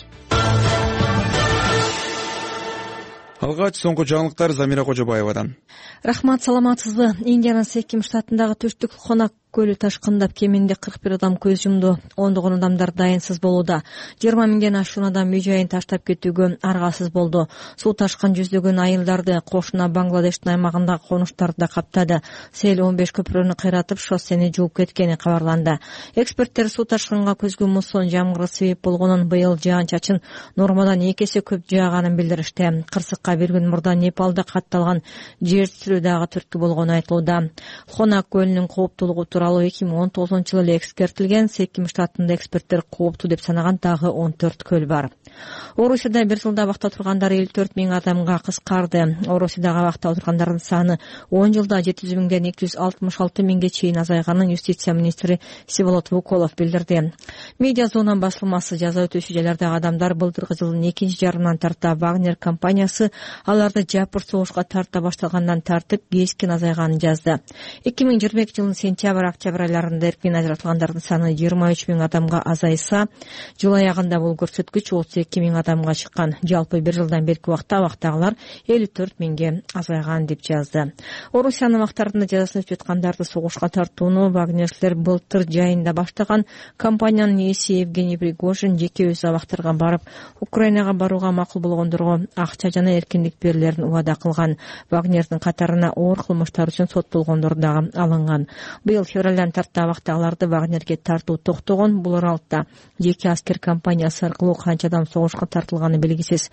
Алгач соңку жаңылыктар Замира Кожобаевадан. Рахмат, саламатсызбы? Индиянын Сикким штатындагы түштүк Хонак көлү ташкындап, кеминде 41 адам көз жумду. Ондогон адамдар дайынсыз болууда. 20 миңден ашуун адам үй жайын таштап кетүүгө аргасыз болду. Суу ташкан жүздөгөн айылдарды, кошуна Бангладештин аймагындагы конуштарды да каптады. Сел 15 көпүрөнү кыйратып, шоссени жууп кеткени кабарланды. Эксперттер суу ташкынга көзгү мусон жамгыры себеп болгонун, быйыл жаан-чачын нормадан 2 эсе көп жааганын билдиришти. Кырсыкка бир күн мурда Непалда катталган жер титирөө дагы түрткү болгону айтылууда. Хонак көлүнүн кооптуулугу тууралуу 2019 эле эскертилген. Сикким штатында эксперттер кооптуу деп санаган дагы 14 көл бар. Орусияда бир жылда абакта тургандар 54 миң адамга кыскарды. Орусиядагы абакта отургандардын саны 10 жылда 700 миңден 266 миңге чейин азайганын юстиция министри Всеволод Вуколов билдирди. Медиа зона басылмасы жаза өтүүчү жайлардагы адамдар былтыркы жылдын 2-жарымынан тарта Вагнер компаниясы аларды жапыр согушка тарта башталгандан тартып кескен азайганын жазды. 2022 жылдын сентябрь-октябрь айларында эркин ажыратылгандардын саны 23 миң адамга азайса, жыл аягында бул көрсөткүч 32 миң адамга чыккан. Жалпы бир жылдан берки убакта абактагылар 54 миңге азайган деп жазды. Орусиянын абактарында жазасын өтүп жаткандарды согушка тартууну Вагнерлер былтыр жайында баштаган. Компаниянын ээси Евгений Пригожин жеке өз абактарга барып, Украинага барууга макул болгондорго акча жана эркиндик берилерин убада кылган. Вагнердин катарына оор кылмыштар үчүн соттолгондор дагы алынган. Быйыл февралдан тарта абактагыларды Вагнерге тартуу токтогон. Бул аралыкта жеке аскер компаниясы аркылуу канча адам согушка тартылганы белгисиз.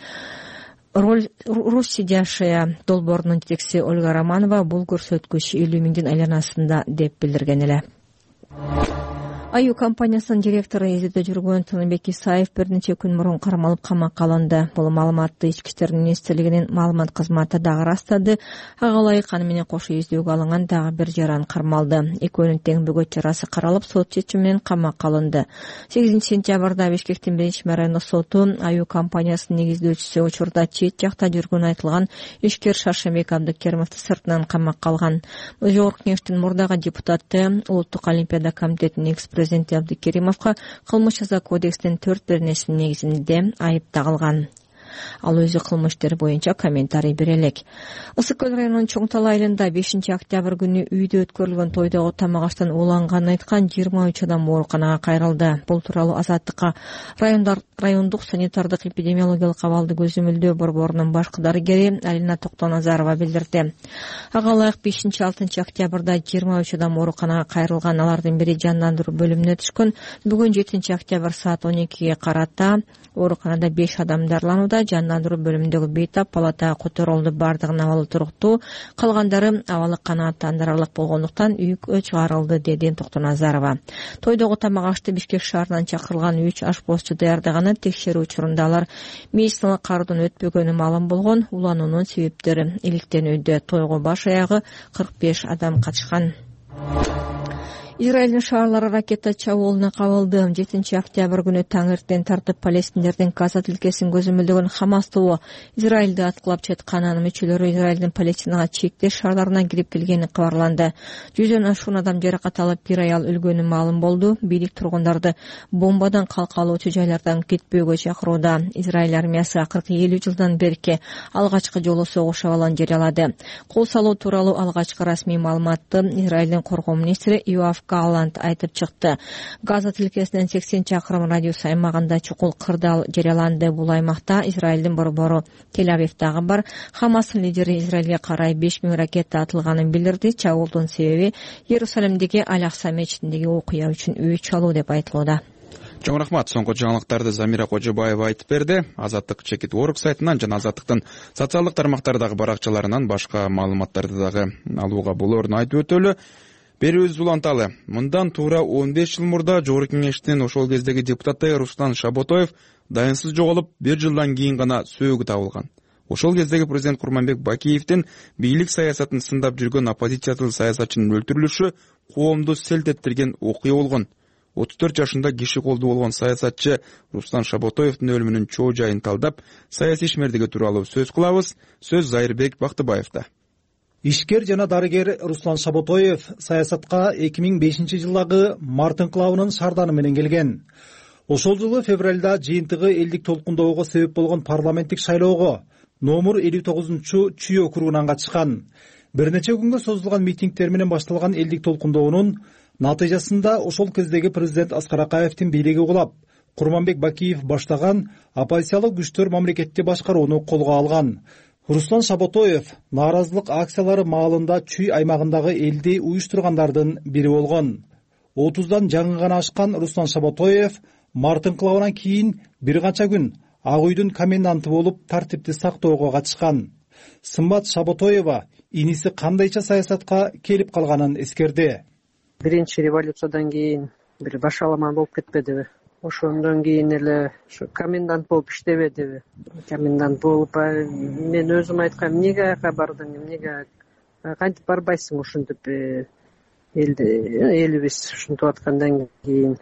Россия долбоорунун жетекчиси Ольга Романова бул көрсөткүч 50 миңдин айланасында деп билдирген эле. Аю компаниясынын директору изилдөө жүргөн Тыныбек Исаев бир нече күн мурун кармалып камакка алынды. Бул маалыматты Ички иштер министрлигинин маалымат кызматы дагы ырастады. Ага ылайык аны менен кошо издөөгө алынган дагы бир жаран кармалды. Экөөнүн тең бөгөт жарасы каралып, сот чечими менен камакка алынды. 8-сентябрда Бишкектин 1-райондук соту Аю компаниясынын негиздөөчүсү учурда чет жакта жүргөнү айтылган ишкер Шаршембек Абдыкеримовду сыртынан камакка алган. Жогорку Кеңештин мурдагы депутаты Улуттук олимпиада комитетинин экс-президенти Абдыкеримовго кылмыш жаза кодекстин 4-беренесинин негизинде айып тагылган. Ал өзү кылмыш иштери боюнча комментарий бере элек. Ысык көл районунун Чоң Тал айылында 5-октябрь күнү үйдө өткөрүлгөн тойдогу тамак аштан ууланганын айткан 23 адам ооруканага кайрылды. Бул тууралуу Азаттыкка райондук санитардык эпидемиологиялык абалды көзөмөлдөө борборунун баш дарыгери Алина Токтоназарова билдирди. Ага ылайык 5-6 октябрда 23 адам ооруканага кайрылган. Алардын бири жандандыруу бөлүмүнө түшкөн. Бүгүн 7 октябрь саат 12-ге карата ооруканада 5 адам дарыланууда. Жандандыруу бөлүмүндөгү бейтап палатага которулду. Бардыгынын абалы туруктуу, калгандары абалы канааттандырарлык болгондуктан үйгө чыгарылды, деди Токтоназарова. Тойдогу тамак ашты Бишкек шаарынан чакырылган 3 ашпозчу даярдаганы, текшерүү учурунда алар медициналык кароодон өтпөгөнү маалым болгон. Улануунун себептери иликтенүүдө. Тойго баш аягы 45 адам катышкан. Израилдин шаарлары ракета чабуулуна кабылды. 7 октябрь күнү таң эртен тартып Палестиндердин Газа тилкесин көзөмөлдөгөн Хамас тобу Израилди аткылап жаткан. Анын мүчөлөрү Израилдин Палестинага чектеш шаарларынан кирип келгени кабарланды. 100дөн ашуун адам жаракат алып, бир аял өлгөнү маалым болду. Бийлик тургундарды бомбадан калкалоочу жайлардан кетпөөгө чакырууда. Израиль армиясы 40-50 жылдан берки алгачкы жолу согуш абалын жарыялады. Кол салуу тууралуу алгачкы расмий маалыматты Израилдин коргоо министри Йоав Галланд айтып чыкты. Газа тилкесинен 80 чакырым радиус аймагында чукул кырдаал жарыяланды. Бул аймакта Израилдин борбору Тель-Авив дагы бар. Хамастын лидери Израилге карай 5000 ракета атылганын билдирди. Чабуулдун себеби Иерусалимдеги Аль-Акса мечитиндеги окуя үчүн үй чалуу деп айтылууда. Чоң рахмат. Соңку жаңылыктарды Замира Кожобаева айтып берди. Азаттык Чекит.org сайтынан жана Азаттыктын социалдык тармактардагы баракчаларынан башка маалыматтарды дагы алууга болоорун айтып өтөлү. Берүүбүз уланталы. Мындан туура 15 жыл мурда Жогорку Кеңештин ошол кездеги депутаты Руслан Шаботоев дайынсыз жоголуп, 1 жылдан кийин гана сөөгү табылган. Ошол кездеги президент Курманбек Бакиевдин бийлик саясатын сындап жүргөн оппозициялык саясатчынын өлтүрүлүшү коомду селт эттирген окуя болгон. 34 жашында киши колду болгон саясатчы Руслан Шаботоевдин өлүмүнүн чоо жайын талдап, саясий ишмердиги тууралуу сөз кылабыз. Сөз Зайырбек Бактыбаевда. Ишкер жана дарыгер Руслан Шаботоев саясатка 2005 жылдагы март инкылабынын шарданы менен келген. Ошол жылы февралда жыйынтыгы элдик толкундоого себеп болгон парламенттик шайлоого номер 59-чу Чүй округунан катышкан. Бир нече күнгө созулган митингдер менен башталган элдик толкундоонун натыйжасында ошол кездеги президент Аскар Акаевдин бийлиги кулап, Курманбек Бакиев баштаган оппозициялык күчтөр мамлекетти башкарууну колго алган. Руслан Шаботоев нааразылык акциялары маалында Чүй аймагындагы элди уюштургандардын бири болгон. 30дан жаңы гана ашкан Руслан Шаботоев март инкылабынан кийин бир канча күн Ак үйдүн коменданты болуп тартипти сактоого катышкан. Сымбат Шаботоева иниси кандайча саясатка келип калганын эскерди. Биринчи революциядан кийин бир башаламан болуп кетпедиби? Ошондон кийин эле ушу комендант болуп иштебедиби? Комендант болуп, мен өзүм айткам, эмнеге аяка бардың, эмнеге кантип барбайсың ушинтип элибиз ушинтип аткандан кийин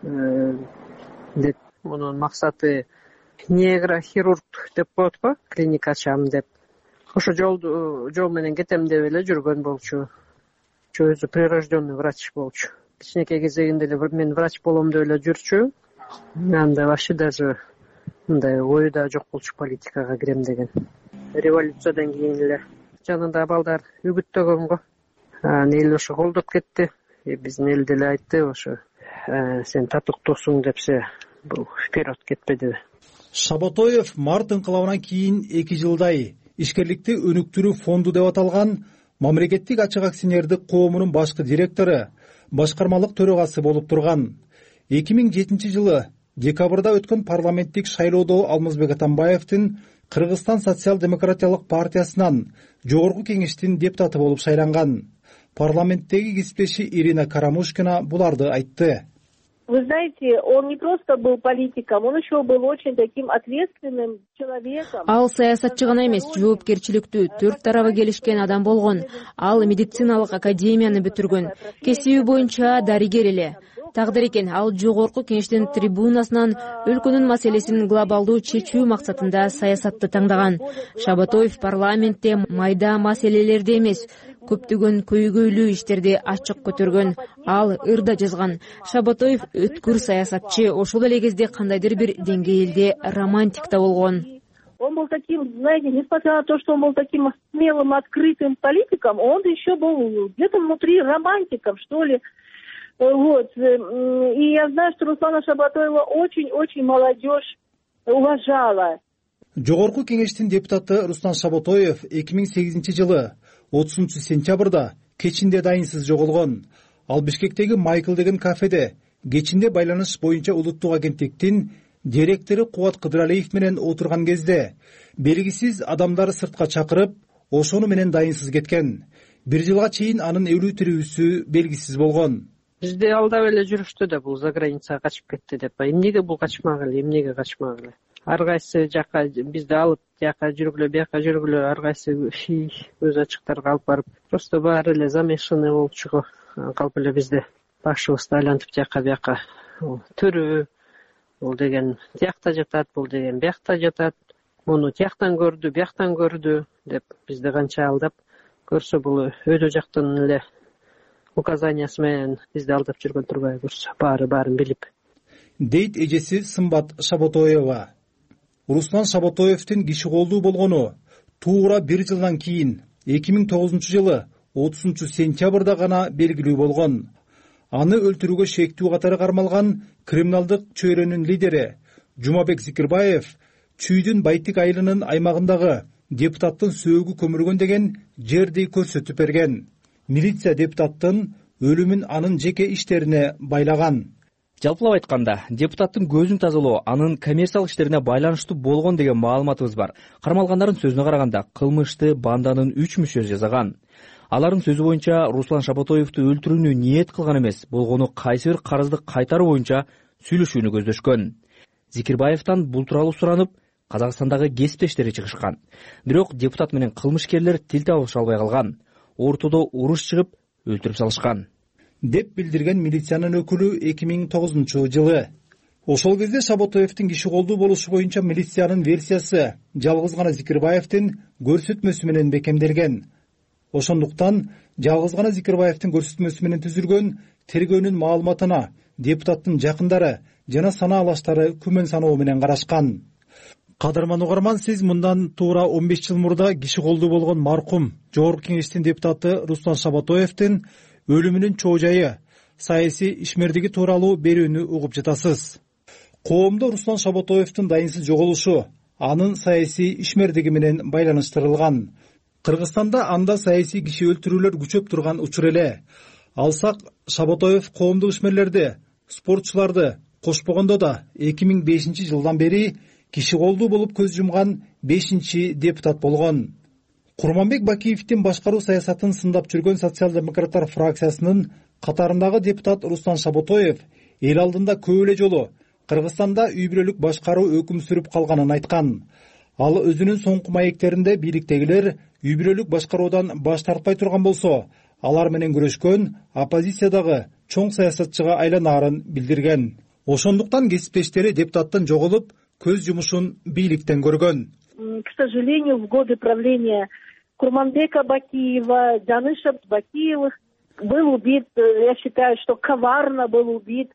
деп, мунун максаты нейрохирург деп коет го, клиника ачам деп. Ошо жол менен кетем деп эле жүргөн болчу. Өзү прирожденный врач болчу. Кичинекей кезегинде эле мен врач болом деп эле жүрчү. Анда вообще даже мындай ою да жок болчу политикага кирем деген. Революциядан кийин эле жанында балдар үгүттөгөн го. Эл ошо колдоп кетти. Биздин эл деле айтты, ошо сен татыктуусуң депсе, бул вперед кетпедиби? Шаботоев март инкылабынан кийин 2 жылдай ишкерликти өнүктүрүү фонду деп аталган мамлекеттик ачык акционердик коомунун башкы директору, башкармалык төрөгасы болуп турган. 2007 жылы декабрда өткөн парламенттик шайлоодо Алмазбек Атамбаевдин Кыргызстан социал-демократиялык партиясынан Жогорку Кеңештин депутаты болуп шайланган. Парламенттеги кесиптеши Ирина Карамушкина буларды айтты. Вы знаете, он не просто был политиком, он еще был очень таким ответственным человеком. Ал саясатчы гана эмес, жоопкерчиликтүү, төрт тарабы келишкен адам болгон. Ал медициналык академияны бүтүргөн. Кесиби боюнча дарыгер эле. Тагдыр экен, ал Жогорку Кеңештин трибунасынан өлкөнүн маселесин глобалдуу чечүү максатында саясатты таңдаган. Шаботоев парламентте майда маселелерди эмес, көптөгөн көйгөйлүү иштерди ачык көтөргөн. Ал ырда жазган. Шаботоев өткүр саясатчы, ошол эле кезде кандайдыр бир деңгээлде романтик да болгон. Он был таким, знаете, несмотря на то, что он был таким смелым, открытым политиком, он еще был где-то внутри романтиком, что ли. Вот. И я знаю, что Руслана Шаботоева очень-очень молодежь уважала. Жогорку Кеңештин депутаты Руслан Шаботоев 2008 жылы 30 сентябрда кечинде дайынсыз жоголгон. Ал Бишкектеги Майкл деген кафеде кечинде байланыш боюнча улуттук агенттиктин директору Кубат Кыдыралиев менен отурган кезде белгисиз адамдар сыртка чакырып, ошону менен дайынсыз кеткен. 1 жылга чейин анын өлүү тирүүсү белгисиз болгон. Бизде алдап эле жүрүштү да, бул за границага качып кетти деп. Эмнеге бул качмагыла, эмнеге качмагыла? Ар кайсы жака бизди алып, жака жүргүлө, бияка жүргүлө, ар кайсы өз ачыктарга алып барып, просто баары эле замешанный болчу го. калп эле бизди башыбызды айлантып тияка бияка төрү, бул деген тиякта жатат, бул деген биякта жатат, муну тияктан көрдү, бияктан көрдү деп бизди канча алдап көрсө, бул өйдө жактын эле указаниясы менен бизди алдап жүргөн турбайбы көрсө, баарын билип, дейт эжеси Сымбат Шаботоева. Руслан Шаботоевдин киши колдуу болгону туура 1 жылдан кийин 2009-жылы 30-сентябрда гана белгилүү болгон. Аны өлтүрүүгө шектүү катары кармалган криминалдык чөйрөнүн лидери Жумабек Зикирбаев Чүйдүн Байтик айылынын аймагындагы депутаттын сөөгү көмүлгөн деген жерди көрсөтүп берген. Милиция депутаттын өлүмүн анын жеке иштерине байлаган. Жалпылап айтканда, депутаттын көзүн тазалоо анын коммерциялык иштерине байланыштуу болгон деген маалыматыбыз бар. Кармалгандардын сөзүнө караганда, кылмышты банданын 3 мүчөсү жасаган. Алардын сөзү боюнча Руслан Шаботоевду өлтүрүүнү ниет кылган эмес, болгону кайсы бир карызды кайтаруу боюнча сүйлөшүүнү көздөшкөн. Зикирбаевден бул тууралуу суранып, Казакстандагы кесиптештери чыгышкан. Бирок депутат менен кылмышкерлер тил табыша албай калган. Ортодо уруш чыгып, өлтүрүп салышкан, деп билдирген милициянын өкүлү 2009-жылы. Ошол кезде Шаботоевдин киши колдуу болушу боюнча милициянын версиясы жалгыз гана Зикирбаевдин көрсөтмөсү менен бекемделген. Ошондуктан жалгыз гана Зикирбаевдин көрсөтмөсү менен түзүлгөн тергөөнүн маалыматына депутаттын жакындары жана санаалаштары күмөн саноо менен карашкан. Кадырман угарман, сиз мындан туура 15 жыл мурда киши колдуу болгон маркум Жогорку Кеңештин депутаты Руслан Шаботоевдин өлүмүнүн чоо жайы, саясий ишмердиги тууралуу берүүнү угуп жатасыз. Коомдо Руслан Шаботоевдин дайынсыз жоголушу анын саясий ишмердиги менен байланыштырылган. Кыргызстанда анда саясий киши өлтүрүүлөр күчөп турган учур эле. Алсак, Шаботоев коомдук ишмерлерди, спортчуларды кошпогондо да 2005-жылдан бери киши колдуу болуп көз жумган 5-депутат болгон. Курманбек Бакиевдин башкаруу саясатын сындап жүргөн социал-демократтар фракциясынын катарындагы депутат Руслан Шаботоев эл алдында көп эле жолу Кыргызстанда үй бүлөлүк башкаруу өкүм сүрүп калганын айткан. Ал өзүнүн соңку маектеринде бийликтегилер үй бүлөлүк башкаруудан баш тартпай турган болсо, алар менен күрөшкөн оппозициядагы чоң саясатчыга айланаарын билдирген. Ошондуктан кесиптештери депутаттын жоголуп, көз жумушун бийликтен көргөн. К сожалению, в годы правления Курманбека Бакиева, Жаныша Бакиевых был убит, я считаю, что коварно был убит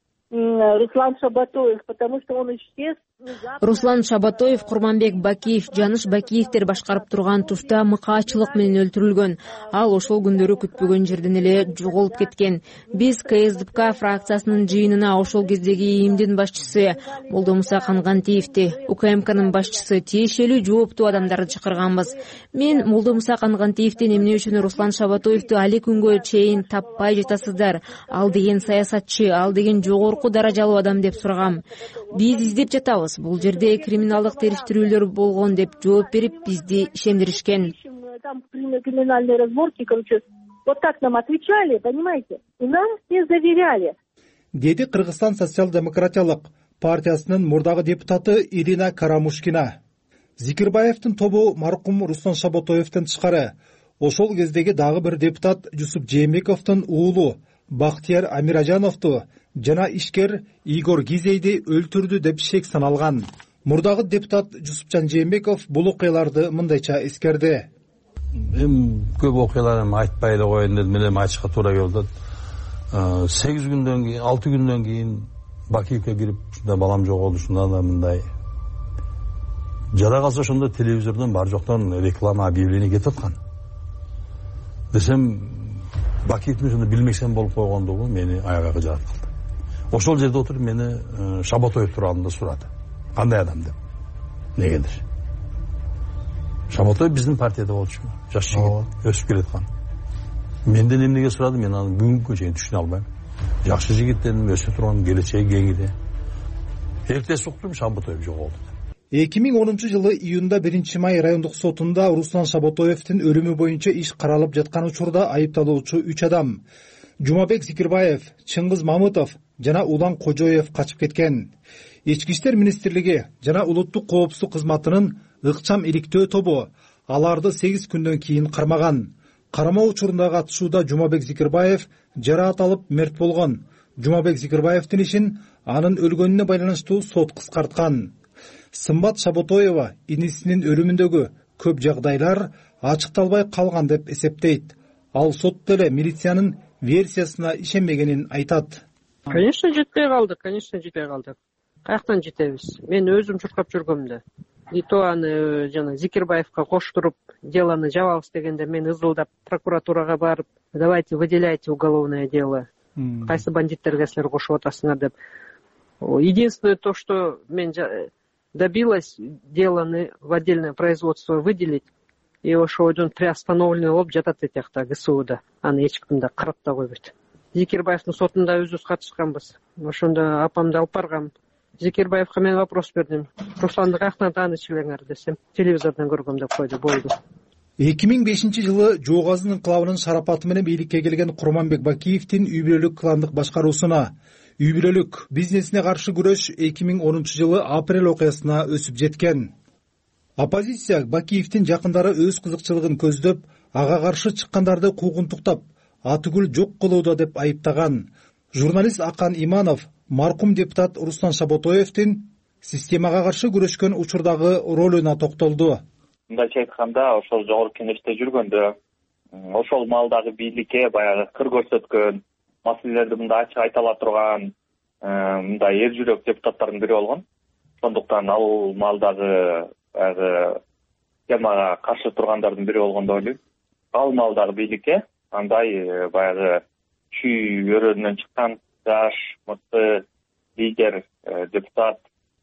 Руслан Шаботоев, потому что он исчез. Руслан Шаботоев, Курманбек Бакиев, Жаныш Бакиевтер башкарып турган тушта мыкаачылык менен өлтүрүлгөн. Ал ошол күндөрү күтпөгөн жерден эле жоголуп кеткен. Биз КСДП фракциясынын жыйынына ошол кездеги ИИМдин башчысы Молдомуса Кангантиевди, УКМКнын башчысы тиешелүү жооптуу адамдарды чакырганбыз. Мен Молдомуса Кангантиевден эмне үчүн Руслан Шаботоевду али күнгө чейин таппай жатасыздар? Ал деген саясатчы, ал деген жогорку даражалуу адам деп сурагам. Биз издеп жатабыз. Бул жерде криминалдык териштирүүлөр болгон деп жооп берип, бизди ишендиришкен. Там криминальные разборки, короче, вот так нам отвечали, понимаете? И нам все заверяли. Деди Кыргызстан социал-демократиялык партиясынын мурдагы депутаты Ирина Карамушкина. Зикирбаевдин тобу маркум Руслан Шаботоевден тышкары ошол кездеги дагы бир депутат Жусуп Жээнбековдун уулу Бактияр Амиражановду жана ишкер Игорь Гизейди өлтүрдү деп шек саналган. Мурдагы депутат Жусупжан Жээнбеков бул окуяларды мындайча эскерди. Эми көп окуяларын айтпай эле коеюн дедим, эле ачыкка туура келди. 8 күндөн кийин, 6 күндөн кийин Бакиевке кирип, ушундай балам жоголду, ушундай да мындай. Жада калса ошондо телевизордон бар жоктон реклама объявление кетип аткан. Десем Бакиев ошондо билмексен болуп койгондугу мени аягага жараткан. Ошол жерде отуруп мени Шаботоев тууралуу сурады. Кандай адам деп. Негедир? Шаботоев биздин партияда болчу. Жаш жигит, өсүп келаткан. Менден эмнеге сурады, мен аны бүгүнкү чейин түшүнө албайм. Жакшы жигит дедим, өсүп турган, келечеги кең эле. Эртеси уктум, Шаботоев жоголду. 2010-жылы июнда 1-май райондук сотунда Руслан Шаботоевдин өлүмү боюнча иш каралып жаткан учурда айыпталуучу 3 адам Жумабек Зикирбаев, Чыңгыз Мамытов жана Улан Кожоев качып кеткен. Ички иштер министрлиги жана улуттук коопсуздук кызматынын ыкчам иликтөө тобу аларды 8 күндөн кийин кармаган. кармоо учурундагы атышууда Жумабек Зикирбаев жараат алып мерт болгон. Жумабек Зикирбаевдин ишин анын өлгөнүнө байланыштуу сот кыскарткан. Сымбат Шаботоева инисинин өлүмүндөгү көп жагдайлар ачыкталбай калган деп эсептейт. Ал сот деле милициянын версиясына ишенбегенин айтат. Конечно, жетпей калдык. Каяктан жетебиз? Мен өзүм чуркап жүргөмдө. И то аны жана Зикирбаевка коштуруп делону жабабыз дегенде мен ызылдап прокуратурага барып, давайте выделяйте уголовное дело. Кайсы бандиттерге силер кошуп атасыңар деп. Единственное то, что мен добилась делоны в отдельное производство выделить, и ошодон приостановленный болуп жатат этиякта ГСУда. Аны эч ким да карап да койбойт. Зикирбаевдин сотунда өзүбүз катышканбыз. Ошондо апамды алып баргам. Зикирбаевка мен вопрос бердим. Русланды каяктан тааныш элеңер десем, телевизордон көргөм деп койду, болду. 2005-жылы Жоогазын инкылабынын шарапаты менен бийликке келген Курманбек Бакиевдин үй бүлөлүк кландык башкаруусуна, үй бүлөлүк бизнесине каршы күрөш 2010-жылы апрель окуясына өсүп жеткен. Оппозиция Бакиевдин жакындары өз кызыкчылыгын көздөп, ага каршы чыккандарды куугунтуктап, атүгүл жок кылууда деп айыптаган. Журналист Акан Иманов маркум депутат Руслан Шаботоевдин системага каршы күрөшкөн учурдагы ролуна токтолду. Мындайча айтканда, ошол жогорку кеңеште жүргөндө, ошол маалдагы бийликке баягы кыр көрсөткөн, маселелерди мындай ачык айта ала турган, мындай эр жүрөк депутаттардын бири болгон. Ошондуктан ал маалдагы баягы темага каршы тургандардын бири болгон деп ойлойм. Ал маалдагы бийликке андай баягы чүй өрөөнүнөн чыккан жаш, мыкты лидер, депутат,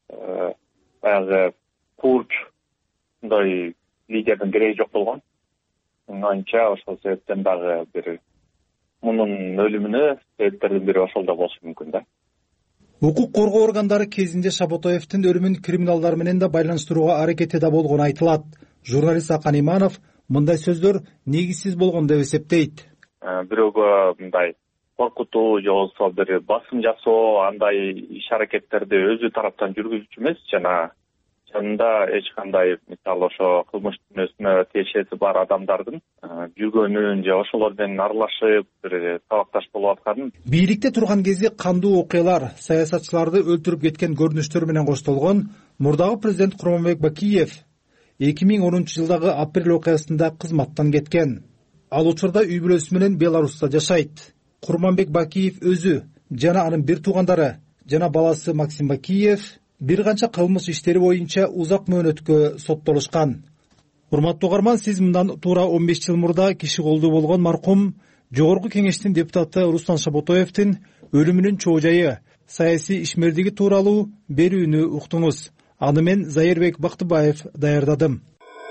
баягы курч, мындай лидердин кереги жок болгон. Анча ошол себептен дагы бир мунун өлүмүнө себептердин бири ошол да болушу мүмкүн да. Укук коргоо органдары кезинде Шаботоевдин өлүмүн криминалдар менен да байланыштырууга аракети да болгону айтылат. Журналист Акан Иманов мындай сөздөр негизсиз болгон деп эсептейт. Бирөөгө мындай коркутуу же болбосо бир басым жасоо, андай иш аракеттерди өзү тараптан жүргүзүүчү эмес, жана жанында эч кандай мисалы ошо кылмыш дүнөсүнө тиешеси бар адамдардын жүргөнүн же ошолор менен аралашып бир сабакташ болуп атканын. Бийликте турган кезде кандуу окуялар, саясатчыларды өлтүрүп кеткен көрүнүштөр менен коштолгон мурдагы президент Курманбек Бакиев 2010-жылдагы апрель окуясында кызматтан кеткен. Ал учурда үй бүлөсү менен Беларуста жашайт. Курманбек Бакиев өзү жана анын бир туугандары жана баласы Максим Бакиев бир канча кылмыш иштери боюнча узак мөөнөткө соттолушкан. Урматтуу угарман, сиз мындан туура 15 жыл мурда киши колдуу болгон маркум Жогорку кеңештин депутаты Руслан Шаботоевдин өлүмүнүн чоо жайы, саясий ишмердиги тууралуу берүүнү уктуңуз. Аны мен Зайырбек Бактыбаев даярдадым.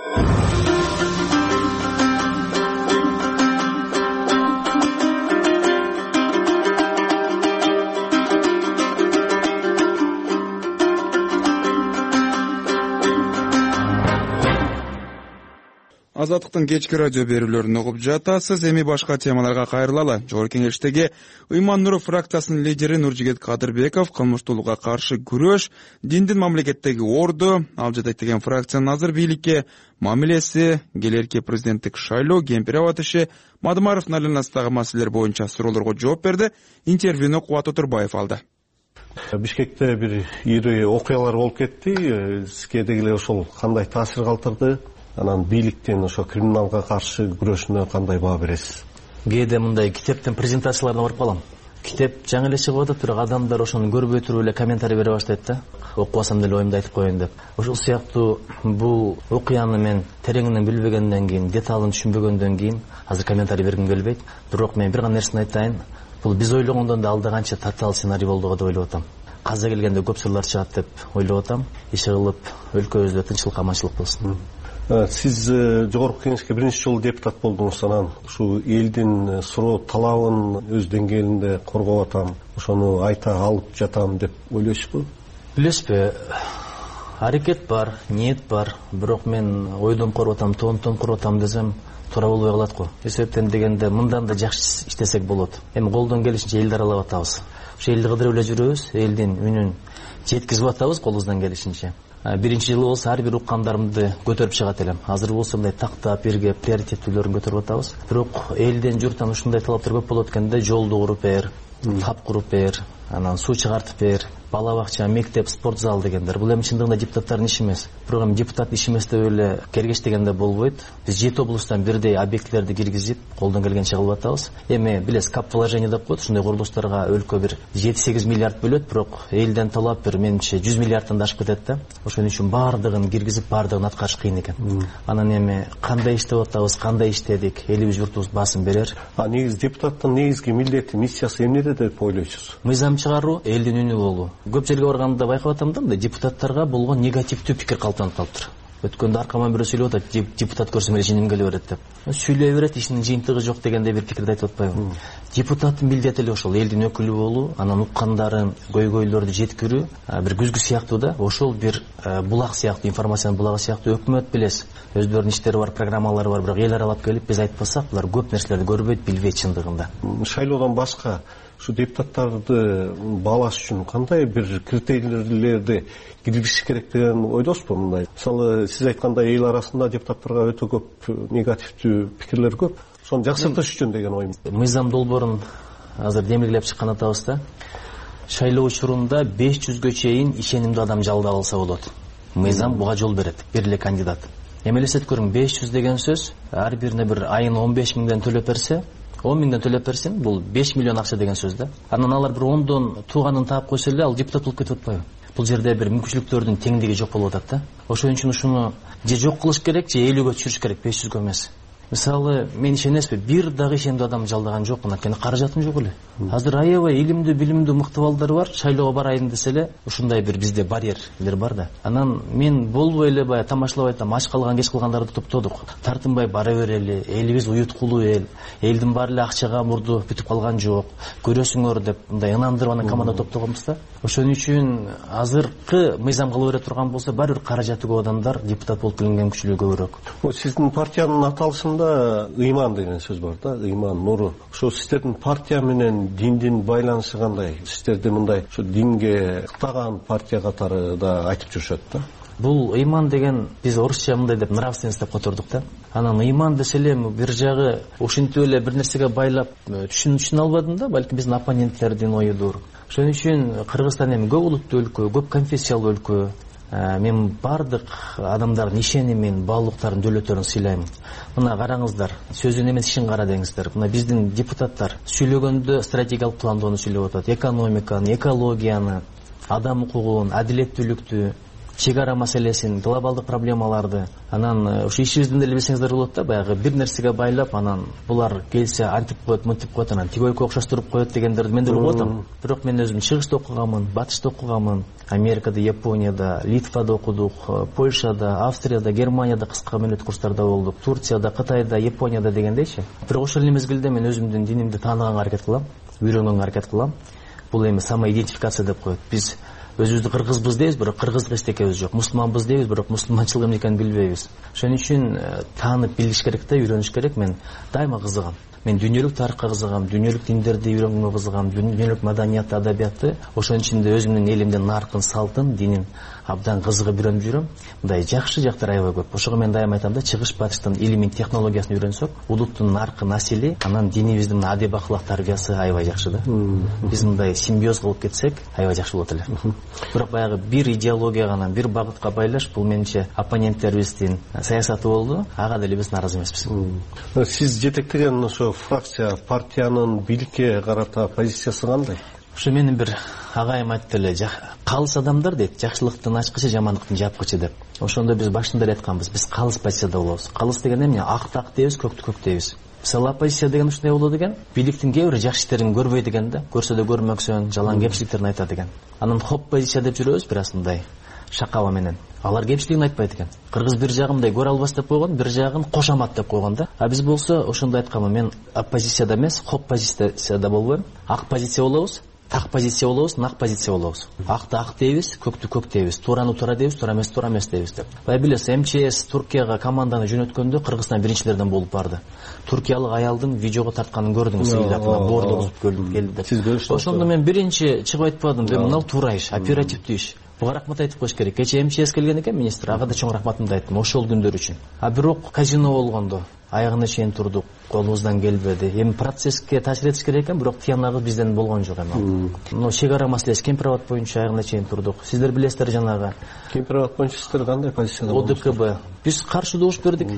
Азаттыктын кечки радио берүүлөрүн угуп жатасыз. Эми башка темаларга кайрылалы. Жогорку кеңештеги Ыйман Нуров фракциясынын лидери Нуржигит Кадырбеков кылмыштуулукка каршы күрөш, диндин мамлекеттеги орду, ал жетектеген фракциянын азыр бийликке мамилеси, келерки президенттик шайлоо, кемпир абатышы, Мадымаровдун айланасындагы маселелер боюнча суроолорго жооп берди. Интервьюну Кубат Отурбаев алды. Бишкекте бир ири окуялар болуп кетти. Сизге деле ошол кандай таасир калтырды? Анан бийликтен ошо криминалга каршы күрөшүнө кандай баа бересиз? Кээде мындай китептин презентацияларына барып калам. Китеп жаңы эле чыгып атат, бирок адамдар ошону көрбөй туруп эле комментарий бере баштайт да. Окубасам деле оюмду айтып коеюн деп. Ошол сыяктуу бул окуяны мен тереңинен билбегенден кийин, деталын түшүнбөгөндөн кийин азыр комментарий бергим келбейт. Бирок мен бир гана нерсени айтайын. Бул биз ойлогондон да алда канча татаал сценарий болду деп ойлоп атам. Каза келгенде көп сырлар чыгат деп ойлоп атам. Иши кылып өлкөбүздө тынччылык, аманчылык болсун. Сиз жогорку кеңешке биринчи жолу депутат болдуңуз, анан ушу элдин суроо талабын өз деңгээлинде коргоп атам, ошону айта алып жатам деп ойлойсузбу? Билесизби, аракет бар, ниет бар, бирок мен ойдон коруп атам, тоонтон куруп атам десем туура болбой калат го. Эсептен дегенде мындан да жакшы иштесек болот. Эми колдон келишинче элди аралап атабыз. Ошо элди кыдырып эле жүрөбүз, элдин үнүн жеткизип атабыз колубуздан келишинче. биринчи жылы болсо ар бир уккандарымды көтөрүп чыгат элем. Азыр болсо мындай тактап бирге приоритеттүүлөрүн көтөрүп атабыз. Бирок элден журттан ушундай талаптар көп болот экенде, жолду куруп бер, тап куруп бер, анан суу чыгартып бер, бала бакча, мектеп, спорт зал дегендер. Бул эми чындыгында депутаттардын иши эмес. Бирок эми депутат иши эмес деп эле кергеш дегенде болбойт. Биз 7 облустан бирдей объектилерди киргизип, колдон келгенче кылып атабыз. Эми билесиз, кап вложение деп коет, ушундай курулуштарга өлкө бир 7-8 миллиард бөлөт, бирок элден талап бир менимче 100 миллиарддан да ашып кетет да. Ошон үчүн баардыгын киргизип, баардыгын аткарыш кыйын экен. Анан эми кандай иштеп атабыз, кандай иштедик, элибиз журтубуз басым берер. Негизи депутаттын негизги милдети, миссиясы эмнеде деп ойлойсуз? Мыйзам чыгаруу, элдин үнү болуу. Көп жерге барганда байкап атам да, депутаттарга болгон негативдүү пикир калыптанып калыптыр. Өткөндө аркаман бирөө сүйлөп атат, депутат көрсөм эле жиним келе берет деп. Сүйлөй берет, ишинин жыйынтыгы жок дегендей бир пикирди айтып атпайбы? Депутаттын милдети эле ошол, элдин өкүлү болуу, анан уккандарын, көйгөйлөрдү жеткирүү, бир күзгү сыяктуу да, ошол бир булак сыяктуу, информациянын булагы сыяктуу. Өкмөт билесиз, өздөрүнүн иштери бар, программалары бар, бирок эл аралап келип биз айтпасак, булар көп нерселерди көрбөйт, билбейт чындыгында. Шайлоодон башка ушу депутаттарды баалаш үчүн кандай бир критерийлерди киргизиш керек деген ойдосузбу? Мындай мисалы сиз айткандай эл арасында депутаттарга өтө көп негативдүү пикирлер көп, сону жакшыртыш үчүн деген оюм. Мыйзам долбоорун азыр демилгелеп чыккан атабыз да. Шайлоо учурунда 500гө чейин ишенимдүү адам жалдап алса болот. Мыйзам буга жол берет, бир эле кандидат. Эми элестетип көрүң, 500 деген сөз ар бирине бир айына 15 миңден төлөп берсе, 10 миңден төлөп берсин, бул 5 миллион акча деген сөз да. Анан алар бир 10дон тууганын таап койсо эле ал депутат болуп кетип атпайбы? Бул жерде бир мүмкүнчүлүктөрдүн теңдиги жок болуп атат да. Ошон үчүн ушуну же жок кылыш керек, же 50гө түшүрүш керек, 500гө эмес. Мисалы, мен ишенесизби, бир дагы ишендүү адам жалдаган жокмун, анткени каражатым жок эле. Азыр аябай илимдүү, билимдүү, мыкты балдар бар, шайлоого барайын десе эле, ушундай бир бизде барьерлер бар да. Анан мен болбой эле баягы тамашалап айтам, ач калган, кеч кылгандарды топтодук. Тартынбай бара берели, элибиз уюткулуу эл, элдин баары эле акчага мурду бүтүп калган жок, көрөсүңөр деп мындай ынандырып анан команда топтогонбуз да. Ошон үчүн азыркы мыйзам кыла бере турган болсо, баары бир каражаты көп адамдар депутат болуп келген күчүлүү көбүрөөк. Сиздин партиянын аталышында ыйман деген сөз бар да, ыйман, нуру. Ошо сиздердин партия менен диндин байланышы кандай? Сиздерди мындай ошо динге ыктаган партия катары да айтып жүрүшөт да. Бул ыйман деген биз орусча мындай деп нравственность деп котордук да. Анан ыйман десе эле бир жагы ошентип эле бир нерсеге байлап түшүнө албадым да, балки биздин оппоненттердин оюдур. Ошон үчүн Кыргызстан эми көп улуттуу өлкө, көп конфессиялуу өлкө. Мен бардык адамдардын ишенимин, баалуулуктарын, дөөлөттөрүн сыйлайм. Мына караңыздар, сөзүн эмес ишин кара деңиздер. Мына биздин депутаттар сүйлөгөндө стратегиялык пландоону сүйлөп атат, экономиканы, экологияны, адам укугун, адилеттүүлүктү, чек ара маселесин, глобалдык проблемаларды. Анан ушу ишибиздин деле билсеңиздер болот да, баягы бир нерсеге байлап, анан булар келсе антип коет, мынтип коет, анан тигөйкө окшоштуруп коет дегендерди мен деле угуп атам. Бирок мен өзүм чыгышта окуганмын, батышта окуганмын. Америкада, Японияда, Литвада окудук, Польшада, Австрияда, Германияда кыска мөөнөт курстарда болдук, Турцияда, Кытайда, Японияда дегендейчи. Бирок ошол эле мезгилде мен өзүмдүн динимди тааныганга аракет кылам, үйрөнгөнгө аракет кылам. Бул эми самоидентификация деп коет. Биз өзүбүздү кыргызбыз дейбиз, бирок кыргыздык эчтекебиз жок. Мусулманбыз дейбиз, бирок мусулманчылык эмне экенин билбейбиз. Ошон үчүн таанып билиш керек да, үйрөнүш керек. Мен дайыма кызыгам. Мен дүйнөлүк тарыхка кызыгам, дүйнөлүк диндерди үйрөнгөнгө кызыгам, дүйнөлүк маданиятты, адабиятты. Ошон ичинде өзүмдүн элимдин наркын, салтын, динин абдан кызыгып үйрөнүп жүрөм. Мындай жакшы жактары аябай көп. Ошого мен дайыма айтам да, чыгыш батыштын илимин, технологиясын үйрөнсөк, улуттун наркын, асили, анан динибиздин адеп ахлак тарбиясы аябай жакшы да. Биз мындай симбиоз кылып кетсек, аябай жакшы болот эле. Бирок баягы бир идеология гана, бир багытка байлаш, бул менимче оппоненттерибиздин саясаты болду. Ага деле биз нааразы эмеспиз. Сиз жетектеген ошо фракция, партиянын бийликке карата позициясы кандай? Ушу менин бир агайым айтты эле, калыс адамдар дейт, жакшылыктын ачкычы, жамандыктын жапкычы деп. Ошондо биз башында эле айтканбыз, биз калыс позицияда болобуз. Калыс деген эмне? Акты ак дейбиз, көктү көк дейбиз. Мисалы оппозиция деген ушундай болот экен, бийликтин кээ бир жакшы иштерин көрбөйт экен да, көрсө да көрмөксөн, жалаң кемчиликтерин айтат экен. Анан хоп позиция деп жүрөбүз, бир асындай шакаба менен. Алар кемчилигин айтпайт экен. Кыргыз бир жагымдай көрө албас деп койгон, бир жагын кошамат деп койгон да. А биз болсо ошондой айтканмын, мен оппозицияда эмес, хоп позицияда болбойм. Ак позиция болобуз, так позиция болобуз, нак позиция болобуз. Акты ак дейбиз, көктү көк дейбиз, туураны туура дейбиз, туура эмес дейбиз деп. Бай билесиз, МЧС Туркияга команданы жөнөткөндө Кыргызстан биринчилерден болуп барды. Туркиялык аялдын видеого тартканын көрдүңүз, ыйлакына боорлук келди деп. Ошондо мен биринчи чыгып айтпадым, мына туура иш, оперативдүү иш. буга рахмат айтып коюш керек. Кечээ МЧС келген экен министр, ага да чоң рахматымды айттым ошол күндөр үчүн. А бирок казино болгондо аягына чейин турдук, колубуздан келбеди. Эми процесске таасир этиш керек экен, бирок тыянагы бизден болгон жок эми. Но чек ара маселеси Кемпир-Абад боюнча аягына чейин турдук. Сиздер билесиздер жанагы. Кемпир-Абад боюнча сиздер кандай позицияда болдуңуз? ОДКБ. Биз каршы добуш бердик.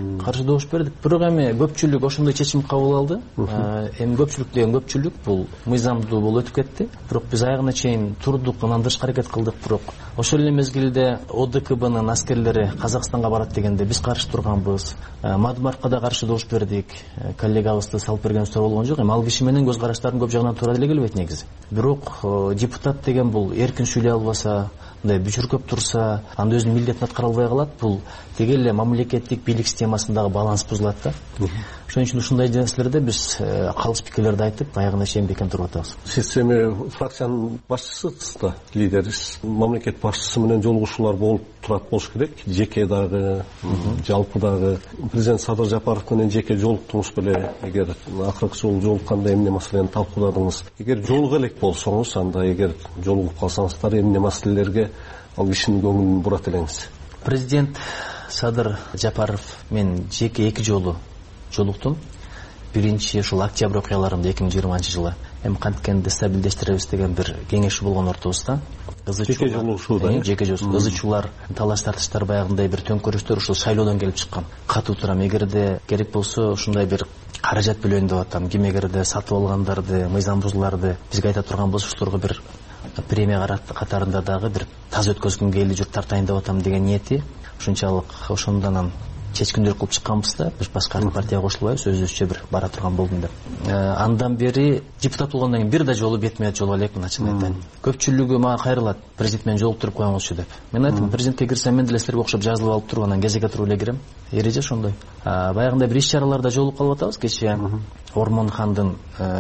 Бирок эми көпчүлүк ошондой чечим кабыл алды. Эми көпчүлүк деген көпчүлүк бул мыйзамдуу болуп өтүп кетти. Бирок биз аягына чейин турдук, анан тышкы аракет кылдык. Бирок ошол эле мезгилде ОДКБнын аскерлери Казакстанга барат дегенде биз каршы турганбыз. Мадмаркада каршы добуш бердик. Коллегабызды салып берген сөз болгон жок. Эми ал киши менен көз караштарын көп жагынан туура деле келбейт негизи. Бирок депутат деген бул эркин сүйлөй албаса, мындай бүчүркөп турса, анда өзүнүн милдетин аткара албай калат. Бул деги эле мамлекеттик бийлик системасындагы баланс бузулат да. Ошон үчүн ушундай нерселерде биз калыс пикирлерди айтып, аягына чейин бекем туруп атабыз. Сиз эми фракциянын башчысысыз да, лидерисиз. Мамлекет башчысы менен жолугушуулар болуп турат болуш керек. Жеке дагы, жалпы дагы. Президент Садыр Жапаров менен жеке жолуктуңуз беле, эгер акыркы жолу жолукканда эмне маселени талкууладыңыз. Эгер жолуга элек болсоңуз, анда эгер жолугуп калсаңыздар эмне маселелерге ал кишинин көңүлүн бурат элеңиз? Президент Садыр Жапаров мен жеке 2 жолу жолуктум. Биринчи ушул октябрь окуяларында 2020 жылы. Эми канткенди стабилдештиребиз деген бир кеңеши болгон ортобузда. Жеке жолугушууда. Жеке жолугушуу. Кызычуулар, талаш тартыштар баягындай бир төңкөрүштөр ушул шайлоодон келип чыккан. Катуу турам, эгерде керек болсо ушундай бир каражат бөлөйүн деп атам. Ким эгерде сатып алгандарды, мыйзам бузууларды бизге айта турган болсо, ушуларга бир премия катарында дагы бир таза өткөзгөнгө эле журт тартайын деп атам деген ниети. Ушунчалык ошондон чечкиндер кылып чыкканбыз да, биз башка партияга кошулбайбыз, өзүбүзчө бир бара турган болдум деп. Андан бери депутат болгондон кийин бир да жолу бетме-бет жолуга элекмин, ачык айтайын. Көпчүлүгү мага кайрылат, президент менен жолуктуруп коюңузчу деп. Мен айттым, президентке кирсем мен деле силерге окшоп жазылып алып туруп, анан кезекке туруп эле кирем. Эреже ошондой. Баягындай бир иш-чараларда жолугуп калып атабыз. Кечээ Ормон хандын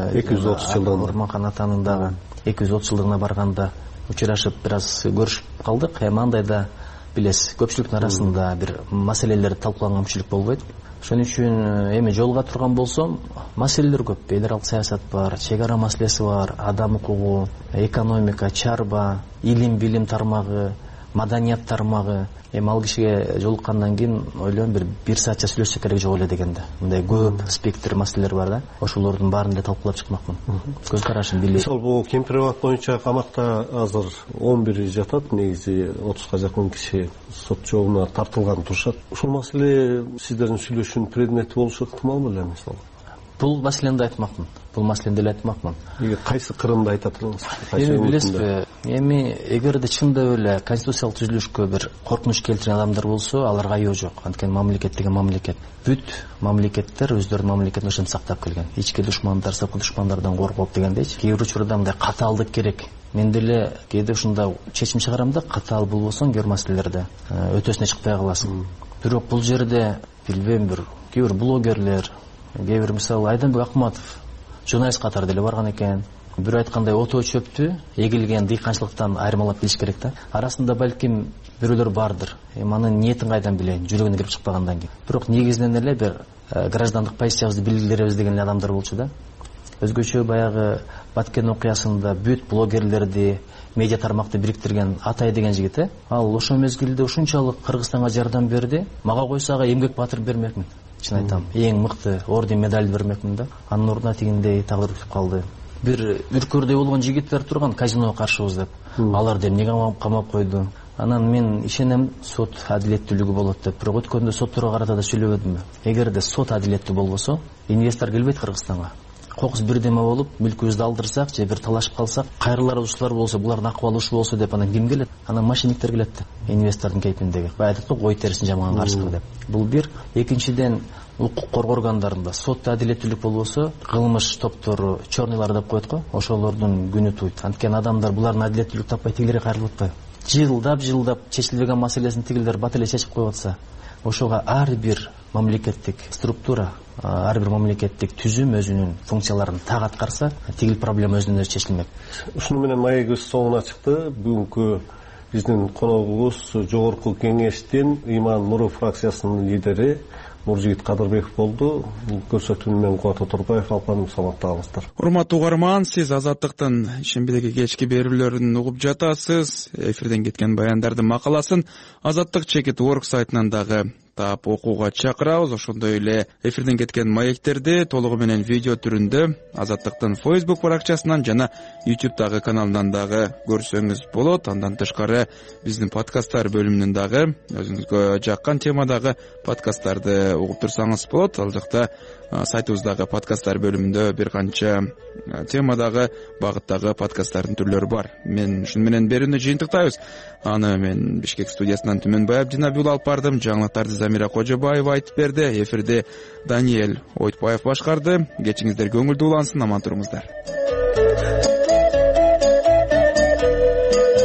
230 жылдыгына, Ормон хан атанын дагы 230 жылдыгына барганда учурашып бир аз көрүшүп калдык. Эми андайда билесиз, көпчүлүктүн арасында бир маселелер талкууланган көпчүлүк болбойт. Ошон үчүн эми жолуга турган болсом, маселелер көп. Эл аралык саясат бар, чек ара маселеси бар, адам укугу, экономика, чарба, илим, билим тармагы, маданият тармагы. Эми ал кишиге жолуккандан кийин ойлойм, бир саатча сүйлөшсөк керек жок эле дегенде. Мындай көп спектр маселелер бар да. Ошолордун баарын эле талкуулап чыкмакмын. Көз карашын билип. Мисалы бул Кемпир-Абад боюнча камакта азыр 11 жатат, негизи 30га жакын киши сот жообуна тартылган турушат. Ушул маселе сиздердин сүйлөшүүнүн предмети болушу ыктымал беле мисалы? Бул маселени да айтмакмын. Бул маселени деле айтмакмын. Кайсы кырында айтат элеңиз? Эми билесизби, эми эгерде чындап эле конституциялык түзүлүшкө бир коркунуч келтирген адамдар болсо, аларга айоо жок. Анткени мамлекет деген мамлекет. Бүт мамлекеттер өздөрүнүн мамлекетин ошентип сактап келген. Ички душмандар, сырткы душмандардан коркуп дегендейчи. Кээ бир учурда мындай катаалдык керек. Мен деле кээде ушундай чечим чыгарам да, катаал болбосоң кээ бир маселелерде өтөсүнө чыкпай каласың. Бирок бул жерде билбейм, кээ бир блогерлер, кээ бир мисалы Айданбек Акматов журналист катары деле барган экен. Бир айткандай отоо чөптү эгилген дыйканчылыктан айырмалап билиш керек да. Арасында балким бирөөлөр бардыр. Эми анын ниетин кайдан билейин, жүрөгүнө кирип чыкпагандан кийин. Бирок негизинен эле бир граждандык позициябызды белгилеребиз деген адамдар болчу да. Өзгөчө баягы Баткен окуясында бүт блогерлерди, медиа тармакты бириктирген Атай деген жигит, ал ошол мезгилде ушунчалык Кыргызстанга жардам берди. Мага койсо ага эмгек баатыр бермекмин. Чын айтам, эң мыкты орден медаль бермекмин да. Анын ордуна тигиндей тагдыр бүтүп калды. Бир үркөрдөй болгон жигиттер турган, казиного каршыбыз деп. Аларды эмнеге камап койду? Анан мен ишенем, сот адилеттүүлүгү болот деп. Бирок өткөндө сотторго карата да сүйлөбөдүмбү? Эгерде сот адилеттүү болбосо, инвестор келбейт Кыргызстанга. Кокус бирдеме болуп, мүлкүбүздү алдырсак же бир талашып калсак, кайрылар ушулар болсо, булардын акыбалы ушул болсо деп анан ким келет? Анан машиниктер келет да. Инвестордун кейпиндеги. Баягы ой терисин жамган каршылык деп. Бул бир. Экинчиден, укук коргоо органдарында сотто адилеттүүлүк болбосо, кылмыш топтору, чорныйлар деп коет го, ошолордун күнү туйт. Анткени адамдар булардын адилеттүүлүк таппай тигилерге кайрылып атпайбы? Жылдап чечилбеген маселесин тигилер бат эле чечип коюп атса, ошого ар бир мамлекеттик структура, ар бир мамлекеттик түзүм өзүнүн функцияларын так аткарса, тигил проблема өзүнөн өзү чечилмек. Ушуну менен маегибиз соңуна чыкты. Бүгүнкү биздин коногубуз жогорку кеңештин Иман Нуру фракциясынын лидери Нуржигит Кадырбеков болду. Көрсөтүүнү мен Кубат Оторбаев алпаным, саламаттагыңыздар. Урматтуу угарман, сиз Азаттыктын ишембидеги кечки берүүлөрүн угуп жатасыз. Эфирден кеткен баяндардын макаласын Азаттык Чекит.org сайтынан дагы таап окууга чакырабыз. Ошондой эле эфирден кеткен маектерди толугу менен видео түрүндө Азаттыктын Facebook баракчасынан жана YouTube'дагы каналынан дагы көрсөңүз болот. Андан тышкары биздин подкасттар бөлүмүнөн дагы өзүңүзгө жаккан темадагы подкасттарды угуп турсаңыз болот. Ал жакта сайтыбыздагы подкасттар бөлүмүндө бир канча темадагы, багыттагы подкасттардын түрлөрү бар. Мен ушуну менен берүүнү жыйынтыктайбыз. Аны мен Бишкек студиясынан Түмөнбай Абдинабил алып бардым. Жаңылыктарды Замира Кожобаева айтып берди. Эфирде Даниэль Ойтбаев башкарды. Кечиңиздер көңүлдүү улансын, аман туруңуздар.